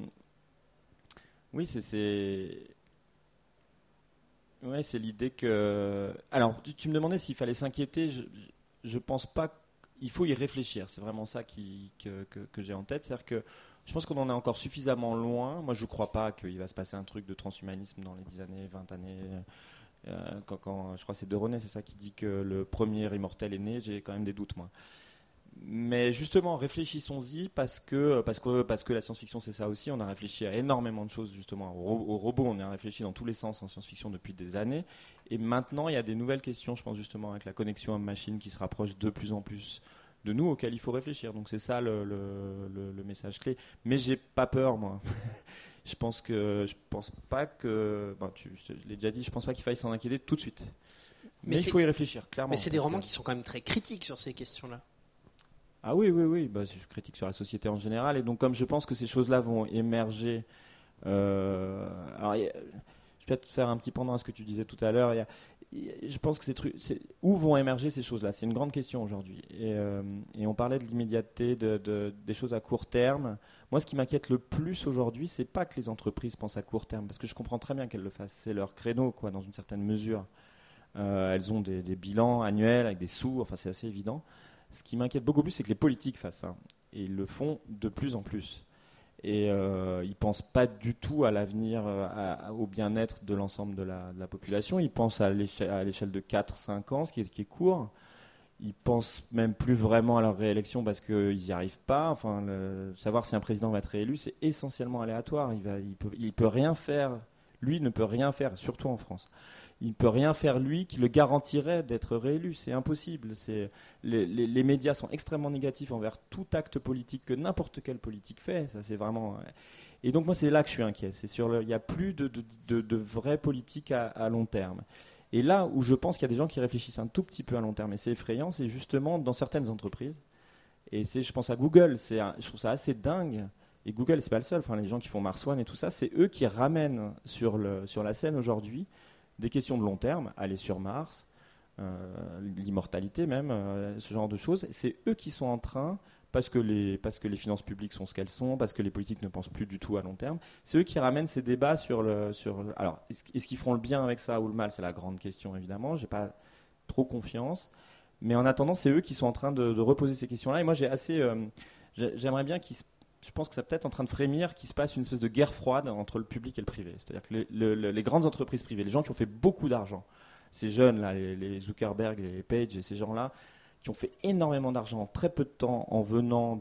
oui, c'est, c'est... Ouais, c'est l'idée que... Alors, tu, tu me demandais s'il fallait s'inquiéter, je, je pense pas... Il faut y réfléchir, c'est vraiment ça qui, que, que, que j'ai en tête. C'est-à-dire que je pense qu'on en est encore suffisamment loin. Moi, je ne crois pas qu'il va se passer un truc de transhumanisme dans les dix années, vingt années... Euh, quand, quand, je crois que c'est De René, c'est ça qui dit que le premier immortel est né, j'ai quand même des doutes, moi. Mais justement, réfléchissons-y parce que, parce, que, parce que la science-fiction, c'est ça aussi. On a réfléchi à énormément de choses, justement. Au, au robot, on a réfléchi dans tous les sens en science-fiction depuis des années. Et maintenant, il y a des nouvelles questions, je pense justement, avec la connexion homme-machine qui se rapproche de plus en plus de nous, auxquelles il faut réfléchir. Donc c'est ça le, le, le, le message clé. Mais j'ai pas peur, moi. je pense que, je pense pas que... Bon, tu, je l'ai déjà dit, je pense pas qu'il faille s'en inquiéter tout de suite. Mais, mais il faut y réfléchir, clairement. Mais c'est des romans que... qui sont quand même très critiques sur ces questions-là. Ah oui, oui, oui. Bah, je critique sur la société en général. Et donc, comme je pense que ces choses-là vont émerger... Euh, alors, a, je vais peut-être faire un petit pendant à ce que tu disais tout à l'heure. Il y a, il y a, je pense que ces trucs... C'est, où vont émerger ces choses-là ? C'est une grande question aujourd'hui. Et, euh, et on parlait de l'immédiateté, de, de, des choses à court terme. Moi, ce qui m'inquiète le plus aujourd'hui, c'est pas que les entreprises pensent à court terme. Parce que je comprends très bien qu'elles le fassent. C'est leur créneau, quoi, dans une certaine mesure. Euh, elles ont des, des bilans annuels avec des sous. Enfin, c'est assez évident. Ce qui m'inquiète beaucoup plus, c'est que les politiques fassent ça. Et ils le font de plus en plus. Et euh, ils ne pensent pas du tout à l'avenir, à, à, au bien-être de l'ensemble de la, de la population. Ils pensent à l'échelle, à l'échelle de quatre à cinq ans, ce qui est, qui est court. Ils ne pensent même plus vraiment à leur réélection parce qu'ils n'y arrivent pas. Enfin, le, savoir si un président va être réélu, c'est essentiellement aléatoire. Il ne peut, il peut rien faire Lui ne peut rien faire, surtout en France. Il ne peut rien faire, lui, qui le garantirait d'être réélu. C'est impossible. C'est, les, les, les médias sont extrêmement négatifs envers tout acte politique que n'importe quel politique fait. Ça, c'est vraiment... Et donc, moi, c'est là que je suis inquiet. C'est sur le... Il n'y a plus de, de, de, de vraie politique à, à long terme. Et là où je pense qu'il y a des gens qui réfléchissent un tout petit peu à long terme, et c'est effrayant, c'est justement dans certaines entreprises. Et c'est, je pense à Google. C'est un, je trouve ça assez dingue. Et Google, c'est pas le seul. Enfin, les gens qui font Mars One et tout ça, c'est eux qui ramènent sur, le, sur la scène aujourd'hui des questions de long terme, aller sur Mars, euh, l'immortalité même, euh, ce genre de choses. C'est eux qui sont en train, parce que, les, parce que les finances publiques sont ce qu'elles sont, parce que les politiques ne pensent plus du tout à long terme, c'est eux qui ramènent ces débats sur le... Sur le alors, est-ce, est-ce qu'ils feront le bien avec ça ou le mal ? C'est la grande question, évidemment. Je n'ai pas trop confiance. Mais en attendant, c'est eux qui sont en train de, de reposer ces questions-là. Et moi, j'ai assez, euh, j'aimerais bien qu'ils se Je pense que c'est peut-être en train de frémir qu'il se passe une espèce de guerre froide entre le public et le privé. C'est-à-dire que les, le, les grandes entreprises privées, les gens qui ont fait beaucoup d'argent, ces jeunes-là, les, les Zuckerberg, les Page et ces gens-là, qui ont fait énormément d'argent en très peu de temps en venant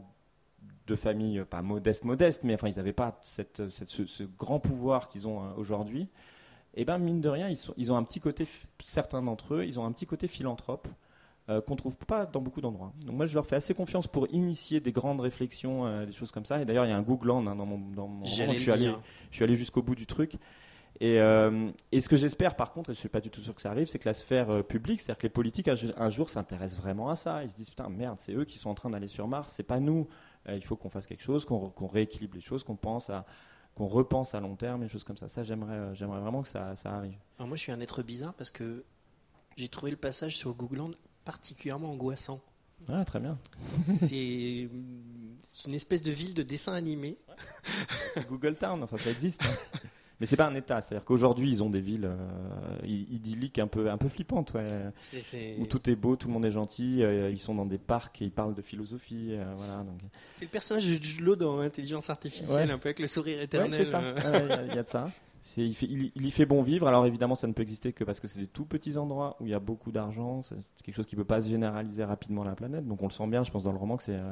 de familles, pas modestes, modestes, mais enfin, ils n'avaient pas cette, cette, ce, ce grand pouvoir qu'ils ont aujourd'hui. Et bien, mine de rien, ils, sont, ils ont un petit côté, certains d'entre eux, ils ont un petit côté philanthrope. Euh, qu'on ne trouve pas dans beaucoup d'endroits. Donc moi, je leur fais assez confiance pour initier des grandes réflexions, euh, des choses comme ça. Et d'ailleurs, il y a un Googleland hein, dans mon, dans mon roman. Je suis allé, je suis allé jusqu'au bout du truc. Et, euh, et ce que j'espère, par contre, et je ne suis pas du tout sûr que ça arrive, c'est que la sphère euh, publique, c'est-à-dire que les politiques, un, un jour, s'intéressent vraiment à ça. Ils se disent, putain, merde, c'est eux qui sont en train d'aller sur Mars, c'est pas nous. Euh, il faut qu'on fasse quelque chose, qu'on, qu'on rééquilibre les choses, qu'on pense à... qu'on repense à long terme, des choses comme ça. Ça, j'aimerais, euh, j'aimerais vraiment que ça, ça arrive. Alors moi, je suis un être bizarre parce que j'ai trouvé le passage sur Googleland particulièrement angoissant. Ah, très bien. C'est, c'est une espèce de ville de dessin animé. C'est Google Town, enfin ça existe. Hein. Mais c'est pas un état, c'est-à-dire qu'aujourd'hui ils ont des villes euh, idylliques un peu, un peu flippantes, ouais, c'est, c'est... où tout est beau, tout le monde est gentil, euh, ils sont dans des parcs et ils parlent de philosophie. Euh, voilà, donc... C'est le personnage de Jude Law dans Intelligence Artificielle, ouais. Un peu avec le sourire éternel. Ouais, c'est ça, il ouais, y, y a de ça. C'est, il, fait, il, il y fait bon vivre. Alors évidemment, ça ne peut exister que parce que c'est des tout petits endroits où il y a beaucoup d'argent. C'est quelque chose qui ne peut pas se généraliser rapidement à la planète. Donc on le sent bien, je pense, dans le roman que c'est...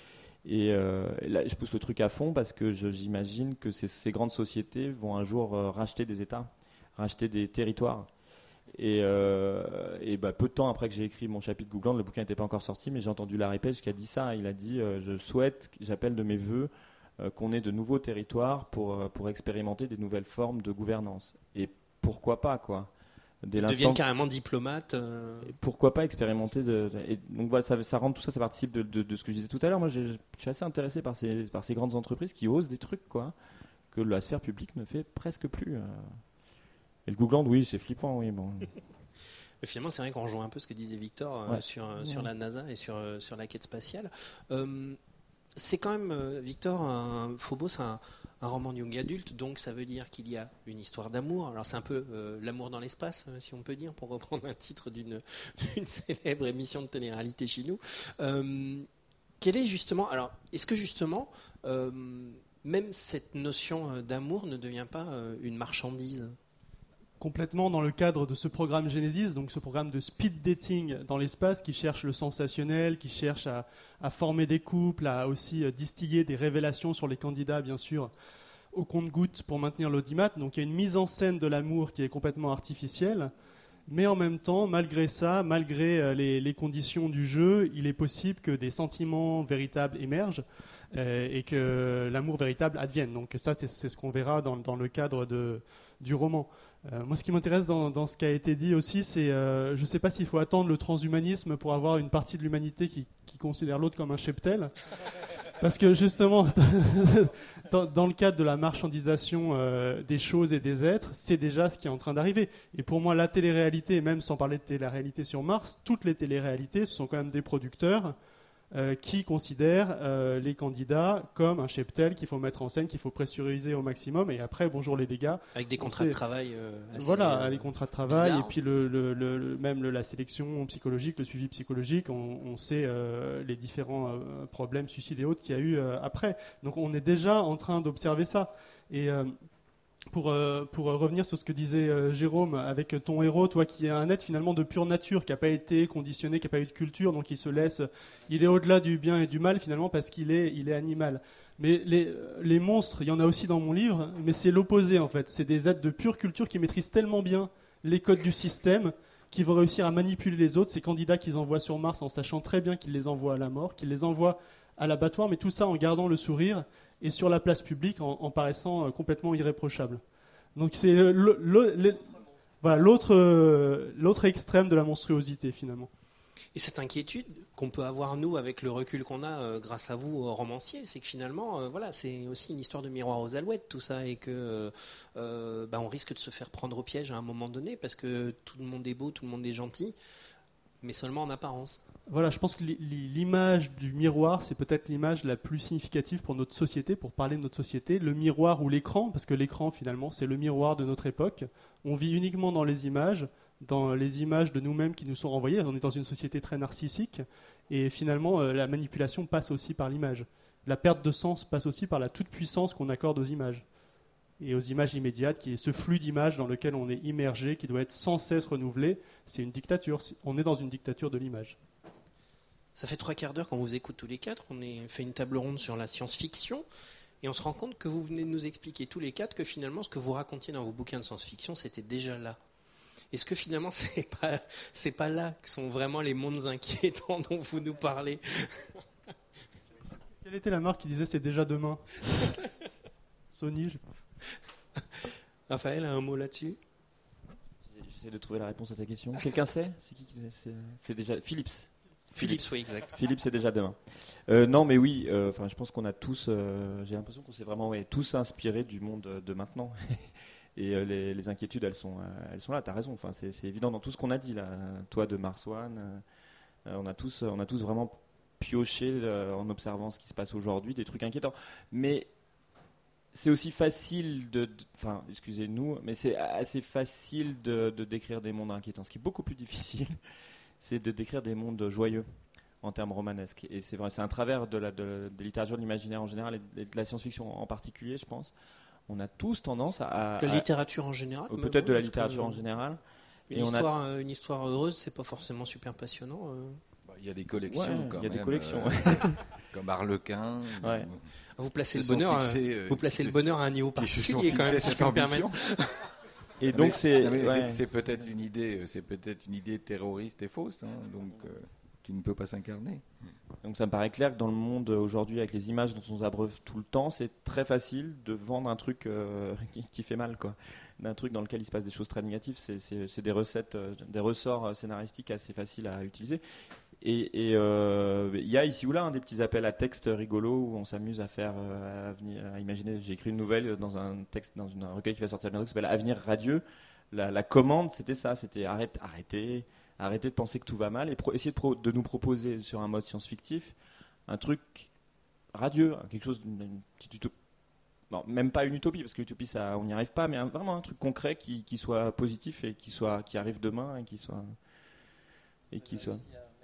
Et euh, là, je pousse le truc à fond parce que je, j'imagine que ces, ces grandes sociétés vont un jour euh, racheter des États, racheter des territoires. Et, euh, et bah, peu de temps après que j'ai écrit mon chapitre Googleland, le bouquin n'était pas encore sorti, mais j'ai entendu Larry Page qui a dit ça. Il a dit euh, « Je souhaite, j'appelle de mes voeux, qu'on ait de nouveaux territoires pour, pour expérimenter des nouvelles formes de gouvernance. » Et pourquoi pas, quoi. Dès l'instant... deviennent carrément diplomates. Euh... Pourquoi pas expérimenter de, de, et donc voilà, ça, ça rend tout ça, ça participe de, de, de ce que je disais tout à l'heure. Moi, j'ai, je suis assez intéressé par ces, par ces grandes entreprises qui osent des trucs, quoi, que la sphère publique ne fait presque plus. Euh... Et le Googleland, oui, c'est flippant, oui, bon. Mais finalement, c'est vrai qu'on rejoint un peu ce que disait Victor euh, ouais. sur, ouais. sur la NASA et sur, sur la quête spatiale. Euh, c'est quand même, euh, Victor, un, Phobos, un, un roman young adulte, donc ça veut dire qu'il y a une histoire d'amour. Alors c'est un peu euh, l'amour dans l'espace, euh, si on peut dire, pour reprendre un titre d'une, d'une célèbre émission de télé-réalité chez nous. Euh, quel est justement, alors est-ce que justement, euh, même cette notion d'amour ne devient pas euh, une marchandise ? Complètement dans le cadre de ce programme Genesis, donc ce programme de speed dating dans l'espace qui cherche le sensationnel, qui cherche à, à former des couples, à aussi distiller des révélations sur les candidats, bien sûr, au compte-gouttes pour maintenir l'audimat. Donc il y a une mise en scène de l'amour qui est complètement artificielle, mais en même temps, malgré ça, malgré les, les conditions du jeu, il est possible que des sentiments véritables émergent euh, et que l'amour véritable advienne. Donc ça, c'est, c'est ce qu'on verra dans, dans le cadre de, du roman. Euh, moi, ce qui m'intéresse dans, dans ce qui a été dit aussi, c'est, euh, je ne sais pas s'il faut attendre le transhumanisme pour avoir une partie de l'humanité qui, qui considère l'autre comme un cheptel. Parce que justement, dans, dans le cadre de la marchandisation euh, des choses et des êtres, c'est déjà ce qui est en train d'arriver. Et pour moi, la télé-réalité, même sans parler de télé-réalité sur Mars, toutes les télé-réalités, ce sont quand même des producteurs Euh, qui considèrent euh, les candidats comme un cheptel qu'il faut mettre en scène, qu'il faut pressuriser au maximum, et après, bonjour les dégâts. Avec des contrats de travail euh, assez Voilà, euh, les contrats de travail, bizarre. Et puis le, le, le, même le, la sélection psychologique, le suivi psychologique, on, on sait euh, les différents euh, problèmes, suicides et autres qu'il y a eu euh, après. Donc on est déjà en train d'observer ça. Et... Euh, pour, euh, pour revenir sur ce que disait euh, Jérôme, avec ton héros, toi qui est un être finalement de pure nature, qui n'a pas été conditionné, qui n'a pas eu de culture, donc il se laisse, il est au-delà du bien et du mal finalement parce qu'il est, il est animal. Mais les, les monstres, il y en a aussi dans mon livre, mais c'est l'opposé en fait. C'est des êtres de pure culture qui maîtrisent tellement bien les codes du système qu'ils vont réussir à manipuler les autres, ces candidats qu'ils envoient sur Mars en sachant très bien qu'ils les envoient à la mort, qu'ils les envoient à l'abattoir, mais tout ça en gardant le sourire et sur la place publique en, en paraissant complètement irréprochable. Donc c'est le, le, le, le, voilà, l'autre, euh, l'autre extrême de la monstruosité finalement. Et cette inquiétude qu'on peut avoir nous avec le recul qu'on a euh, grâce à vous euh, romanciers, c'est que finalement, euh, voilà, c'est aussi une histoire de miroir aux alouettes tout ça, et que euh, bah, on risque de se faire prendre au piège à un moment donné parce que tout le monde est beau, tout le monde est gentil, mais seulement en apparence. Voilà, je pense que l'image du miroir, c'est peut-être l'image la plus significative pour notre société, pour parler de notre société. Le miroir ou l'écran, parce que l'écran finalement c'est le miroir de notre époque. On vit uniquement dans les images, dans les images de nous-mêmes qui nous sont renvoyées. On est dans une société très narcissique et finalement euh, la manipulation passe aussi par l'image. La perte de sens passe aussi par la toute-puissance qu'on accorde aux images. Et aux images immédiates, qui est ce flux d'images dans lequel on est immergé, qui doit être sans cesse renouvelé. C'est une dictature. On est dans une dictature de l'image. Ça fait trois quarts d'heure qu'on vous écoute tous les quatre. On a fait une table ronde sur la science-fiction. Et on se rend compte que vous venez de nous expliquer tous les quatre que finalement ce que vous racontiez dans vos bouquins de science-fiction, c'était déjà là. Est-ce que finalement c'est pas, c'est pas là que sont vraiment les mondes inquiétants dont vous nous parlez? Quelle était la marque qui disait c'est déjà demain? Sony, je... Raphaël a un mot là-dessus? J'essaie de trouver la réponse à ta question. Quelqu'un sait? C'est qui qui sait? C'est, c'est déjà Philips. Philips, oui, exact. Philips, c'est déjà demain. Euh, non, mais oui, euh, je pense qu'on a tous, euh, j'ai l'impression qu'on s'est vraiment ouais, tous inspirés du monde de maintenant. Et euh, les, les inquiétudes, elles sont, euh, elles sont là, tu as raison. Enfin, c'est, c'est évident dans tout ce qu'on a dit, là. Toi de Mars One, euh, on, a tous, on a tous vraiment pioché euh, en observant ce qui se passe aujourd'hui, des trucs inquiétants. Mais c'est aussi facile de. Enfin, excusez-nous, mais c'est assez facile de, de décrire des mondes inquiétants. Ce qui est beaucoup plus difficile, c'est de décrire des mondes joyeux en termes romanesques. Et c'est vrai, c'est un travers de la, de, de littérature de l'imaginaire en général et de la science-fiction en particulier, je pense. On a tous tendance à... La littérature en général à, Peut-être de la littérature en général. Une, et histoire, on a... une histoire heureuse, c'est pas forcément super passionnant. Euh. Bah, il y a des collections ouais, quand il y a même. Des collections, euh, ouais. Comme Harlequin. Ouais. Vous placez, le bonheur, fixés, euh, vous placez le bonheur à un niveau particulier quand même, si je cette peux me ambition. permettre. Et donc mais, c'est, non, mais ouais. c'est, c'est peut-être une idée, c'est peut-être une idée terroriste et fausse, hein, donc euh, qui ne peut pas s'incarner. Donc ça me paraît clair que dans le monde aujourd'hui, avec les images dont on s'abreuve tout le temps, c'est très facile de vendre un truc euh, qui, qui fait mal, quoi. Un truc dans lequel il se passe des choses très négatives. C'est, c'est, c'est des recettes, euh, des ressorts scénaristiques assez faciles à utiliser. Et il euh, y a ici ou là hein, des petits appels à texte rigolos où on s'amuse à faire, euh, à, venir, à imaginer. J'ai écrit une nouvelle dans un texte, dans une, un recueil qui va sortir bientôt qui s'appelle Avenir radieux. La, la commande, c'était ça, c'était arrête, arrêtez, arrêtez de penser que tout va mal et pro, essayer de, pro, de nous proposer sur un mode science-fictif un truc radieux, quelque chose d'une, d'une petite utopie. Non, même pas une utopie parce que l'utopie, ça, on n'y arrive pas, mais un, vraiment un truc concret qui, qui soit positif et qui soit, qui arrive demain et qui soit, et qui soit.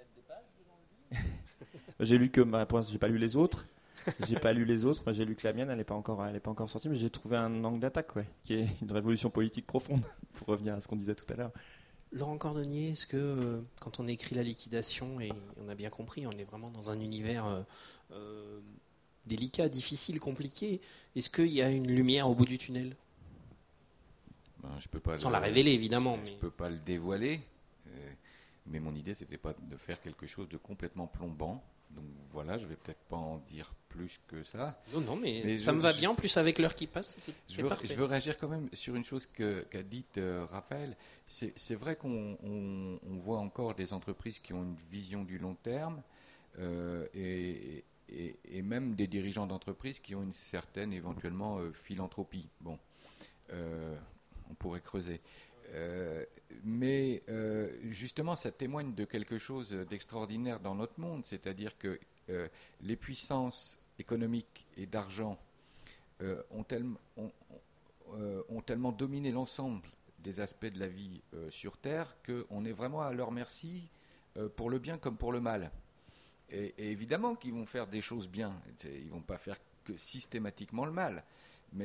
J'ai lu que, bah, pour l'instant, j'ai pas lu les autres. J'ai pas lu les autres. Moi, j'ai lu que la mienne, elle n'est pas encore, elle est pas encore sortie, mais j'ai trouvé un angle d'attaque, ouais, qui est une révolution politique profonde. Pour revenir à ce qu'on disait tout à l'heure. Laurent Cordonnier, est-ce que euh, quand on écrit La Liquidation, et on a bien compris, on est vraiment dans un univers euh, euh, délicat, difficile, compliqué, est-ce qu'il y a une lumière au bout du tunnel? Ben, je peux pas Sans le, la révéler, évidemment. Je mais... peux pas le dévoiler. Euh, mais mon idée, c'était pas de faire quelque chose de complètement plombant. Donc voilà, je vais peut-être pas en dire plus que ça. Non, non, mais, mais ça je, me va je, bien, en plus avec l'heure qui passe. C'est, je, c'est veux, parfait. je veux réagir quand même sur une chose que, qu'a dite euh, Raphaël. C'est, c'est vrai qu'on on, on voit encore des entreprises qui ont une vision du long terme euh, et, et, et même des dirigeants d'entreprises qui ont une certaine, éventuellement, euh, philanthropie. Bon, euh, on pourrait creuser. Euh, mais euh, justement, ça témoigne de quelque chose d'extraordinaire dans notre monde, c'est-à-dire que euh, les puissances économiques et d'argent euh, ont, tellement, ont, euh, ont tellement dominé l'ensemble des aspects de la vie euh, sur Terre qu'on est vraiment à leur merci euh, pour le bien comme pour le mal. Et, et évidemment qu'ils vont faire des choses bien, ils ne vont pas faire que systématiquement le mal, mais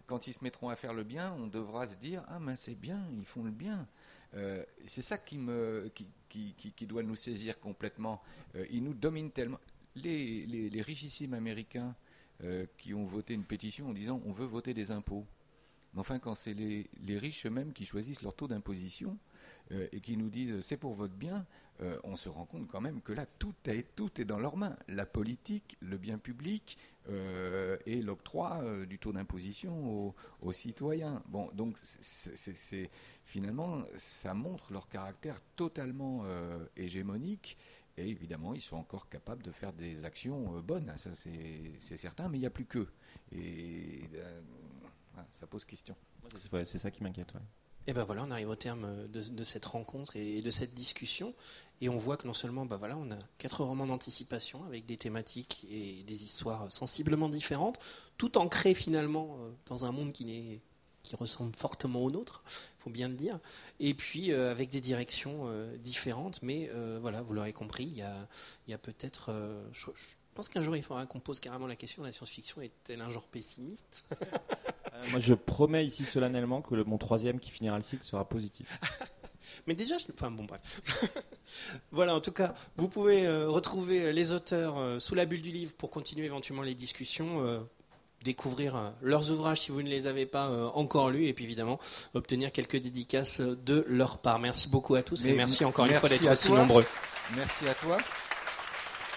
quand ils se mettront à faire le bien, on devra se dire « Ah, ben c'est bien, ils font le bien euh, ». C'est ça qui, me, qui, qui, qui, qui doit nous saisir complètement. Euh, ils nous dominent tellement. Les, les, les richissimes américains euh, qui ont voté une pétition en disant « On veut voter des impôts ». Mais enfin, quand c'est les, les riches eux-mêmes qui choisissent leur taux d'imposition euh, et qui nous disent « C'est pour votre bien », euh, on se rend compte quand même que là, tout est, tout est dans leurs mains. La politique, le bien public euh, et l'octroi euh, du taux d'imposition aux, aux citoyens. Bon, donc, c'est, c'est, c'est, finalement, ça montre leur caractère totalement euh, hégémonique. Et évidemment, ils sont encore capables de faire des actions euh, bonnes. Ça, c'est, c'est certain, mais il n'y a plus qu'eux. Et euh, ça pose question. C'est, ouais, c'est ça qui m'inquiète, ouais. Et ben voilà, on arrive au terme de, de cette rencontre et de cette discussion, et on voit que non seulement, ben voilà, on a quatre romans d'anticipation avec des thématiques et des histoires sensiblement différentes, tout ancré finalement dans un monde qui n'est, qui ressemble fortement au nôtre, il faut bien le dire, et puis euh, avec des directions euh, différentes, mais euh, voilà, vous l'aurez compris, il y a, il y a peut-être, euh, je, je pense qu'un jour il faudra qu'on pose carrément la question, la science-fiction est-elle un genre pessimiste ? Moi, je promets ici solennellement que le, mon troisième qui finira le cycle sera positif. Mais déjà, je... enfin bon, bref. Voilà, en tout cas, vous pouvez euh, retrouver les auteurs euh, sous la bulle du livre pour continuer éventuellement les discussions, euh, découvrir euh, leurs ouvrages si vous ne les avez pas euh, encore lus, et puis évidemment obtenir quelques dédicaces de leur part. Merci beaucoup à tous, mais et merci encore merci une fois d'être aussi toi. nombreux. Merci à toi.